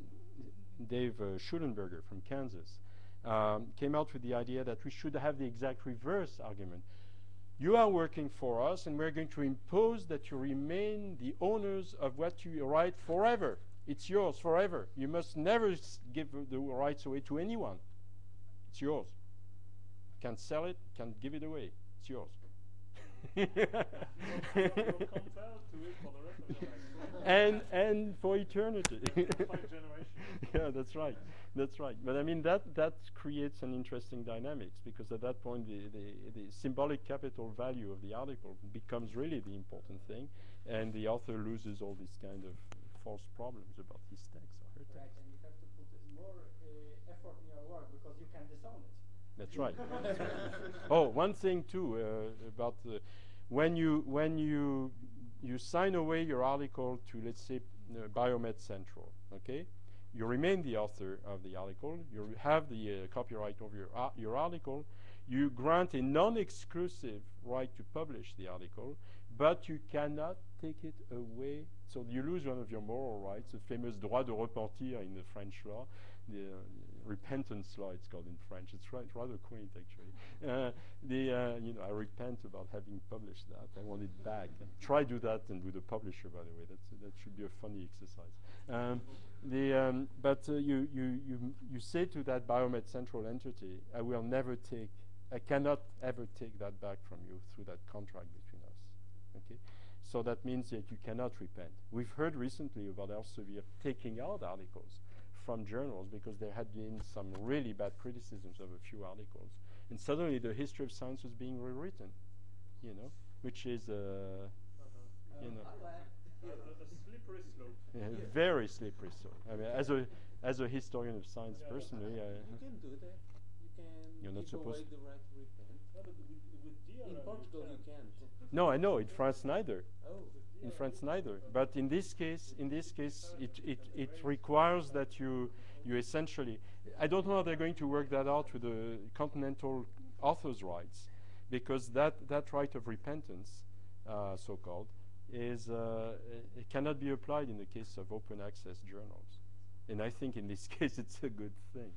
Dave uh, Schulenberger from Kansas, um, came out with the idea that we should have the exact reverse argument. You are working for us, and we're going to impose that you remain the owners of what you write forever. It's yours forever. You must never s- give uh, the rights away to anyone. It's yours. Can't sell it, can't give it away. It's yours. You're, you're compelled to it for the rest of your life. and and for eternity. Five generations. Yeah, that's right. That's right. But I mean that that creates an interesting dynamics, because at that point the, the, the symbolic capital value of the article becomes really the important thing, and the author loses all these kind of false problems about his text or her Right, text. and you have to put more uh, effort in your work because you can disown it. That's right. That's right. Oh, one thing too uh, about uh, when you when you you sign away your article to, let's say, uh, Biomed Central, okay? You remain the author of the article. You have the uh, copyright over your ar- your article. You grant a non-exclusive right to publish the article, but you cannot take it away. So you lose one of your moral rights, the famous droit de repentir in the French law, the uh, repentance law, it's called in French. It's right, rather quaint, actually. Uh, the uh, you know, I repent about having published that. I want it back. And try do that and with the publisher, by the way. That's that should be a funny exercise. Um, the um, but uh, you you you m- you say to that Biomed Central entity, I will never take. I cannot ever take that back from you through that contract between us. Okay. So that means that you cannot repent. We've heard recently about Elsevier taking out articles from journals because there had been some really bad criticisms of a few articles, and suddenly the history of science was being rewritten, you know, which is, uh, Uh-huh. you know, A, a, a slippery slope. uh, very slippery. So, I mean, as a as a historian of science, Yeah, but personally, You I, can do that. You can You're not give supposed away the right to repent. No, but with, with D R M In you Portugal, you can. can't. no, I know in France neither. Oh, In France neither. But in this case, in this case, it, it, it requires that you you essentially. I don't know how they're going to work that out with the continental authors' rights, because that that right of repentance, uh, so-called, is uh, it cannot be applied in the case of open access journals, and I think in this case it's a good thing.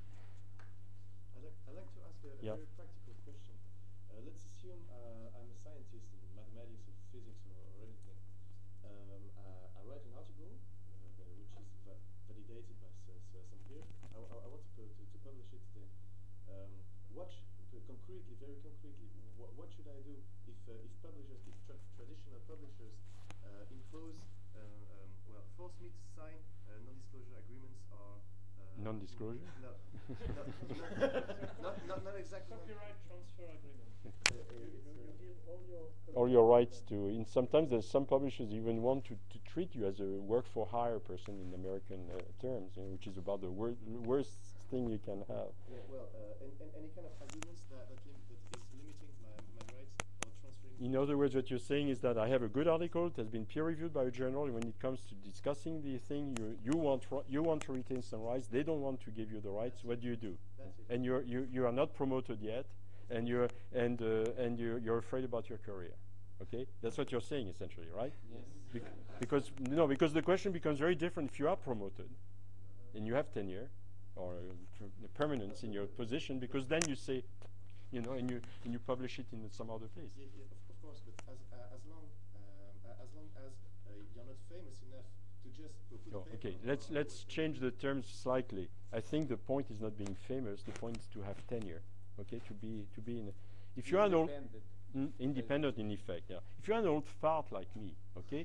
I'd like, I'd like to ask a, a Yeah. very practical question. Uh, let's assume uh, I'm a scientist in mathematics or physics or, or anything. Um, uh, I write an article uh, the- which is va- validated by s- s- some peer. I, w- I- I want to, pu- to, to publish it today. Um, what sh- uh, concretely, very concretely, wh- what should I do if uh, if publishers, if tra- traditional publishers uh, impose, uh, um, well, force me to sign uh, non-disclosure agreements or uh, Non-disclosure? No, no, not, not, not exactly. Copyright transfer agreement. Uh, You, uh, you, it's, you uh, give all your All your rights to. In sometimes there's some publishers even want to, to treat you as a work for hire person in American uh, terms, you know, which is about the wor- worst thing you can have. Yeah, well, uh, and, and any kind of agreements that that, lim- that is limiting my, my rights or transferring. In other words, what you're saying is that I have a good article, it has been peer reviewed by a journal, and when it comes to discussing the thing, you you want ri- you want to retain some rights. They don't want to give you the rights. What do you do? That's it. And you're you you are not promoted yet, and you're and uh, and you're you're afraid about your career. Okay, that's what you're saying essentially, right? yes. Bec- because no, because the question becomes very different if you are promoted, and you have tenure, or uh, per- permanence in your position, because then you say, you know, and you and you publish it in some other place. Yeah, yeah, of, of course, but as uh, as long um, uh, as long as uh, you're not famous enough to just put Oh, paper okay, on let's a let's website. change the terms slightly. I think the point is not being famous. The point is to have tenure. Okay, to be to be in. A, if you're an old Independent. Mm, independent in effect, yeah. If you're an old fart like me, okay,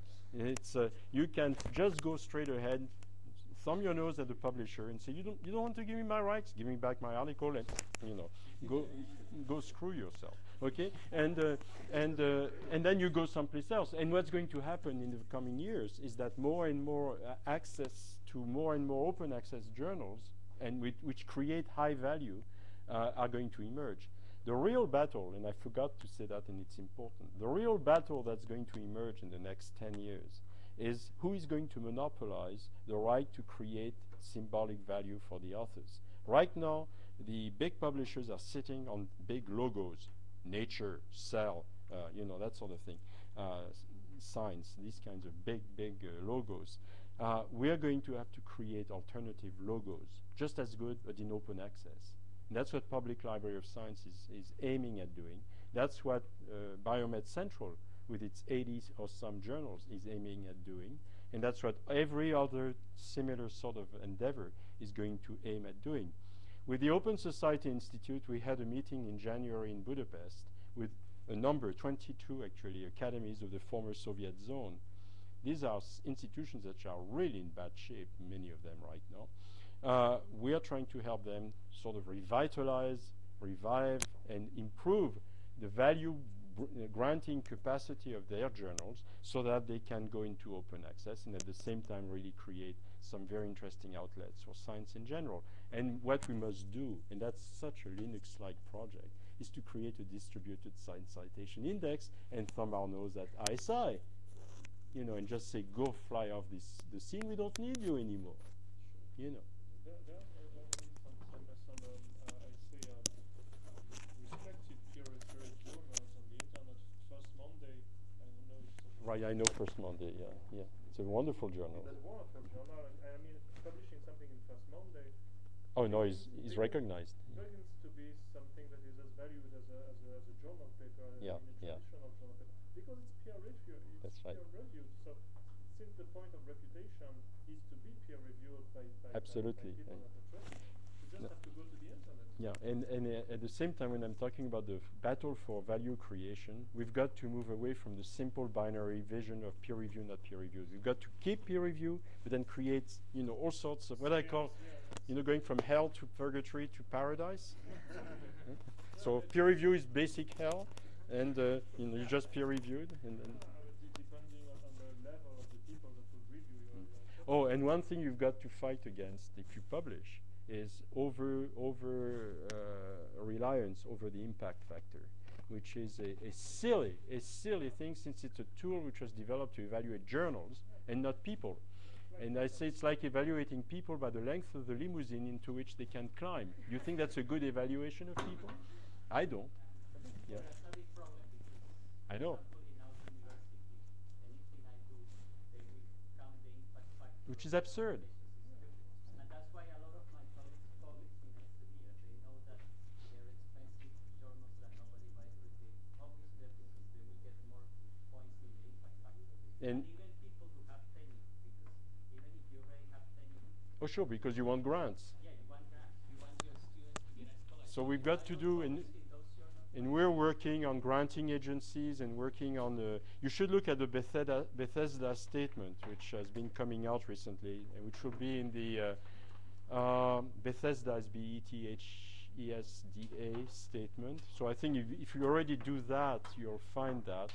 it's uh, you can just go straight ahead, thumb your nose at the publisher and say, you don't you don't want to give me my rights, give me back my article, and you know, go go screw yourself, okay, and uh, and uh, and then you go someplace else. And what's going to happen in the coming years is that more and more uh, access to more and more open access journals, and which, which create high value, uh, are going to emerge. The real battle, and I forgot to say that, and it's important, the real battle that's going to emerge in the next ten years is who is going to monopolize the right to create symbolic value for the authors. Right now, the big publishers are sitting on big logos, Nature, Cell, uh, you know, that sort of thing, uh, s- Science, these kinds of big, big uh, logos. Uh, we are going to have to create alternative logos, just as good, but in open access. And that's what Public Library of Science is, is aiming at doing. That's what uh, Biomed Central, with its eighty or some journals, is aiming at doing. And that's what every other similar sort of endeavor is going to aim at doing. With the Open Society Institute, we had a meeting in January in Budapest with a number, twenty-two actually, academies of the former Soviet zone. These are s- institutions that are really in bad shape, many of them right now. Uh, we are trying to help them sort of revitalize, revive, and improve the value br- uh, granting capacity of their journals so that they can go into open access and at the same time really create some very interesting outlets for science in general. And what we must do, and that's such a Linux-like project, is to create a distributed science citation index and thumb our nose at I S I, you know, and just say, go fly off this the scene, we don't need you anymore, you know. There, there are uh, uh, some, some, uh, some um, uh, I say, um, um, respected peer-reviewed journals on the internet. First Monday, I don't know if some Right, I know First Monday, yeah, yeah. It's a wonderful journal. That's a wonderful journal, and I mean, publishing something in First Monday Oh, no, he's, he's begins- recognized. begins to be something that is as valued as a, as a, as a journal paper, uh, Yeah, in a yeah. traditional journal paper, because it's peer reviewed. It's That's right. peer reviewed. So, since the point of reputation is to be peer reviewed by, by, by- Absolutely, by people and- that are trusted, you just No. have to go to the internet. Yeah, and, and uh, at the same time, when I'm talking about the f- battle for value creation, we've got to move away from the simple binary vision of peer review, not peer reviewed. We've got to keep peer review, but then create, you know, all sorts of what I call, you know, going from hell to purgatory to paradise. Hmm? So peer review is basic hell, and uh, you know, you just peer reviewed, and then. Uh, de- depending on, on the level of the people that will review your, Mm. your Oh, and one thing you've got to fight against if you publish is over over uh, reliance over the impact factor, which is a, a silly a silly thing, since it's a tool which was developed to evaluate journals and not people. And I say it's like evaluating people by the length of the limousine into which they can climb. You think that's a good evaluation of people? I don't. Yeah, That's a big problem because, I know. for example, in our university, anything I do, they will count the impact factor. Which is of absurd. publications. And that's why a lot of my colleagues, colleagues in Elsevier, they know that they're expensive journals that nobody buys, but they publish them because they will get more points in the impact factor. And- even people who have tenure, because even if you already have tenure, Oh, sure, because you want grants. yeah, you want grants, you want your students to get a scholarship. So we've If got I to don't do publish an- in those journals, And we're working on granting agencies and working on the. You should look at the Bethesda, Bethesda statement, which has been coming out recently, and which will be in the uh, um Bethesda is B E T H E S D A statement. So I think if, if you already do that, you'll find that.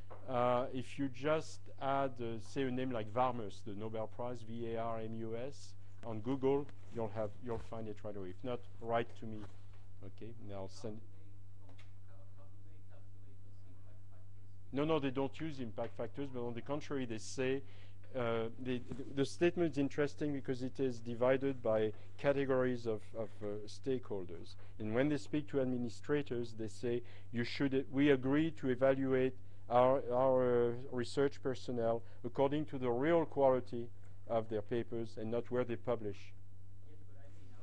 Uh, if you just add, uh, say, a name like Varmus, the Nobel Prize, V A R M U S, on Google, you'll have you'll find it right away. If not, write to me. Okay, and I'll send. No, no, they don't use impact factors, but on the contrary, they say uh, they, th- the statement is interesting because it is divided by categories of, of uh, stakeholders. And when they speak to administrators, they say you should. Uh, we agree to evaluate our our uh, research personnel according to the real quality of their papers and not where they publish. yes, but I mean, our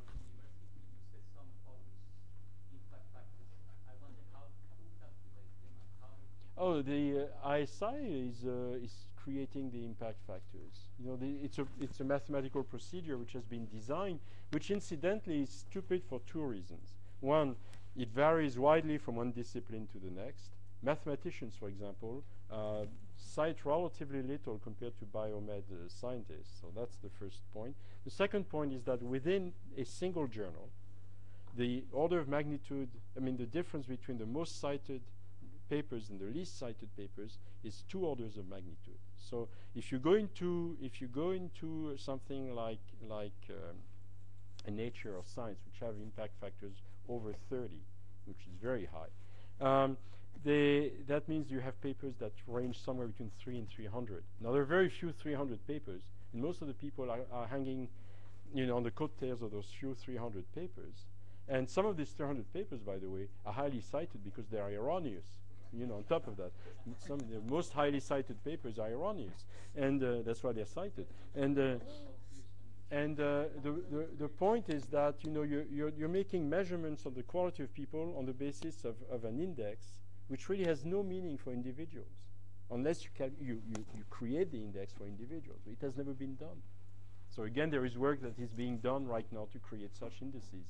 Well, the uh, I S I is uh, is creating the impact factors. You know, the, it's a it's a mathematical procedure which has been designed, which incidentally is stupid for two reasons. One, it varies widely from one discipline to the next. Mathematicians, for example, uh, cite relatively little compared to biomed uh, scientists. So that's the first point. The second point is that within a single journal, the order of magnitude, I mean, the difference between the most cited papers and the least cited papers is two orders of magnitude. So if you go into if you go into something like like um, a Nature or Science, which have impact factors over thirty, which is very high, um, they, that means you have papers that range somewhere between three and three hundred. Now there are very few three hundred papers, and most of the people are, are hanging, you know, on the coattails of those few three hundred papers. And some of these three hundred papers, by the way, are highly cited because they are erroneous. You know, on top of that, m- some of the most highly cited papers are erroneous, and uh, that's why they're cited. And uh, and uh, the, the the point is that, you know, you're, you're you're making measurements of the quality of people on the basis of, of an index, which really has no meaning for individuals, unless you can you, you you create the index for individuals. It has never been done. So again, there is work that is being done right now to create such indices.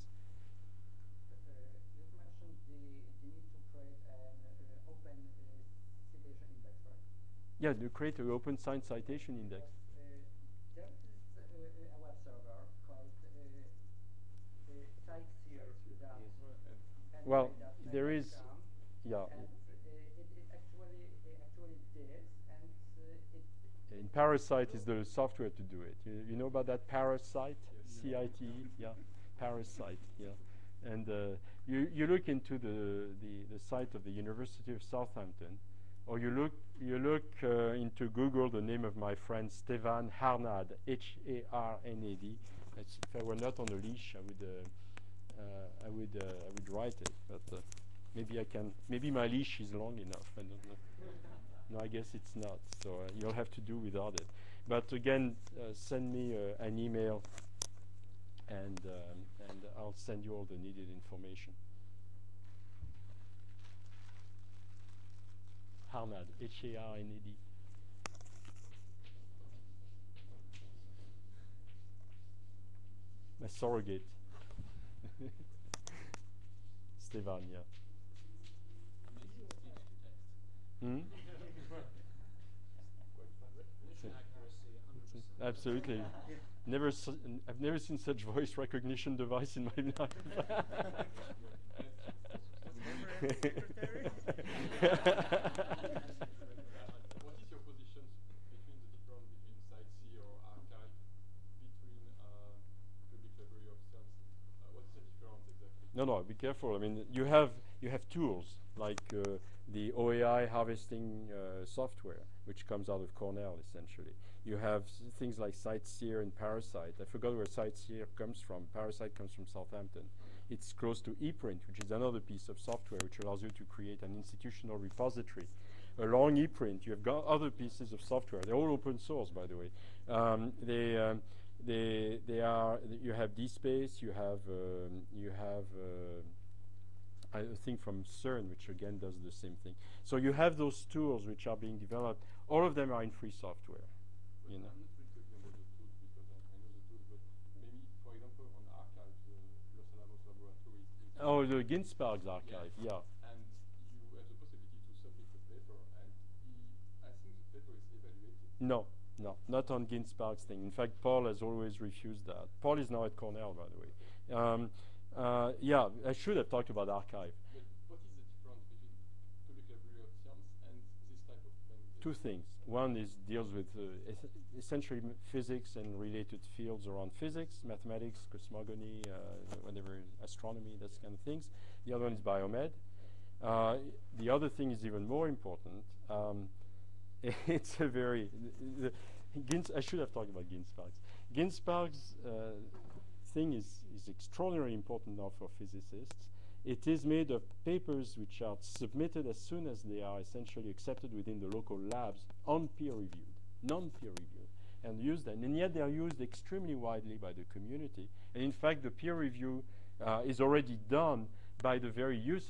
Uh, you've mentioned the, the need to create an uh, open uh, citation index, right? Yeah, to create an open science citation index. Uh, there is uh, a web server called uh, uh, CiteSeer that anyway, Well, that there made is- exam, Yeah. and uh, it, it actually it actually did, and uh, it In Parasite is the software to do it. You, you know about that Parasite? C I T E? Yeah. Parasite, yeah. And uh, you, you look into the, the, the site of the University of Southampton, or you look you look uh, into Google the name of my friend Stefan Harnad, H A R N A D. It's, if I were not on a leash, I would uh, uh, I would uh, I would write it, but uh, maybe I can. Maybe my leash is long enough. I don't know. No, I guess it's not. So uh, you'll have to do without it. But again, uh, send me uh, an email, and um, and I'll send you all the needed information. Harnad, H A R N A D. My surrogate. Stefan, yeah. Hmm? Absolutely. Never s- n- I've never seen such voice recognition device in my life. What is your position between the difference between CiteSeer or archive between uh, Public Library of Science? Uh, what's the difference exactly? No, no, be careful. I mean, you have you have tools like uh, the O A I harvesting uh, software, which comes out of Cornell, essentially. You have s- things like CiteSeer and Parasite. I forgot where CiteSeer comes from. Parasite comes from Southampton. It's close to ePrint, which is another piece of software which allows you to create an institutional repository. Along ePrint, you have got other pieces of software. They're all open source, by the way. Um, they um, they they are. th- You have DSpace. You have um, you have. Uh, I think from CERN, which again does the same thing. So you have those tools which are being developed. All of them are in free software. But You know. I'm not really talking about the tools because I, I know the tools, but maybe, for example, on archive, the Los Alamos Laboratory. is- Oh, the Ginsberg's archive, yeah. And you have the possibility to submit the paper, and the, I think the paper is evaluated. No, no, not on Ginsberg's thing. In fact, Paul has always refused that. Paul is now at Cornell, by the way. Um, uh, yeah, I should have talked about archive. But what is the difference between Public Library of Science and this type of thing? Two things. One is deals with uh, es- essentially m- physics and related fields around physics, mathematics, cosmogony, uh, whatever, astronomy, those kind of things. The other one is biomed. Uh, the other thing is even more important. Um, it's a very the, the Gins, I should have talked about Ginsberg's. Ginsberg's uh, thing is is extraordinarily important now for physicists. It is made of papers which are submitted as soon as they are essentially accepted within the local labs, unpeer reviewed, non-peer reviewed, and used. And, and yet they are used extremely widely by the community. And in fact, the peer review uh, is already done by the very usage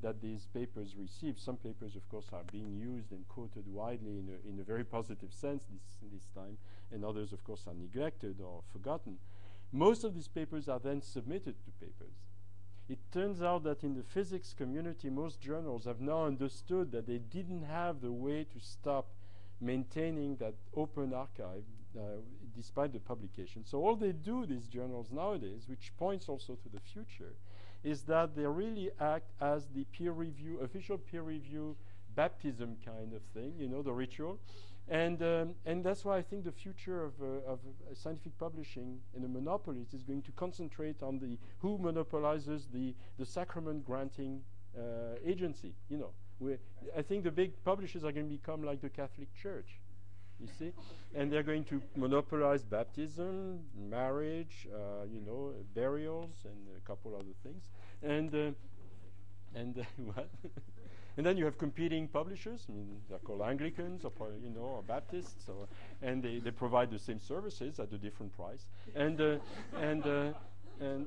that these papers receive. Some papers, of course, are being used and quoted widely in a, in a very positive sense this, this time, and others, of course, are neglected or forgotten. Most of these papers are then submitted to papers. It turns out that in the physics community, most journals have now understood that they didn't have the way to stop maintaining that open archive uh, despite the publication. So all they do, these journals nowadays, which points also to the future, is that they really act as the peer review, official peer review baptism kind of thing, you know, the ritual. And, um, and that's why I think the future of, uh, of uh, scientific publishing in a monopolist is going to concentrate on the who monopolizes the, the sacrament granting uh, agency. You know, we I think the big publishers are going to become like the Catholic Church, you see, and they're going to monopolize baptism, marriage, uh, you know, uh, burials, and a couple other things, and uh, and uh, what? And then you have competing publishers. I mean, they're called Anglicans or, you know, or Baptists, or, and they, they provide the same services at a different price. And uh, and uh, and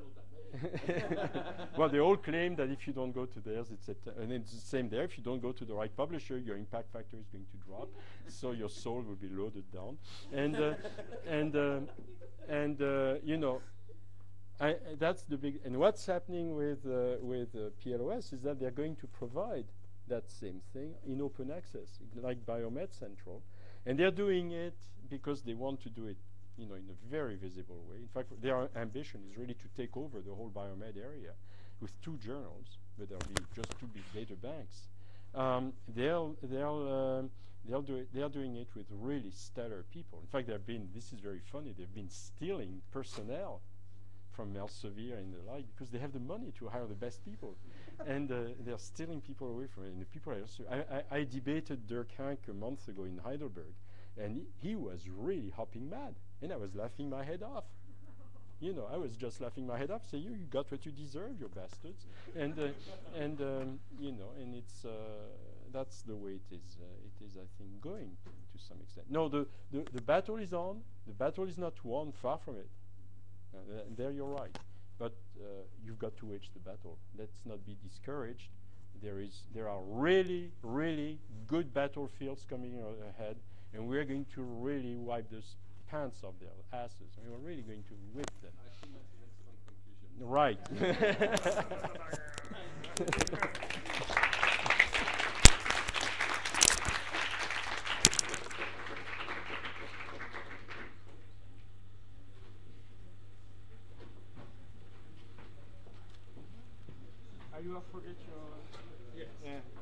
well, they all claim that if you don't go to theirs, it's at, and it's the same there. If you don't go to the right publisher, your impact factor is going to drop, so your soul will be loaded down. And uh, and uh, and uh, you know. I, that's the big. And what's happening with uh, with uh, P L O S is that they're going to provide that same thing in open access, like Biomed Central, and they're doing it because they want to do it, you know, in a very visible way. In fact, their ambition is really to take over the whole biomed area with two journals, but there'll be just two big data banks. Um, they'll they'll um, they'll do it. They're doing it with really stellar people. In fact, they've been. This is very funny. They've been stealing personnel from Elsevier and the like, because they have the money to hire the best people, and uh, they're stealing people away from it. And the people are also, I, I, I debated Dirk Hank a month ago in Heidelberg, and he, he was really hopping mad, and I was laughing my head off. You know, I was just laughing my head off, saying, "You, you got what you deserve, you bastards," and uh, and um, you know, and it's uh, that's the way it is. Uh, it is, I think, going to, to some extent. No, the, the the battle is on. The battle is not won. Far from it. Uh, th there you're right, but uh, you've got to wage the battle. Let's not be discouraged. There is, there are really, really good battlefields coming uh, ahead, and we're going to really wipe the pants off their asses. I mean, we're really going to whip them. I think that's an excellent conclusion. Right. Are you forget your? Yes. Yeah.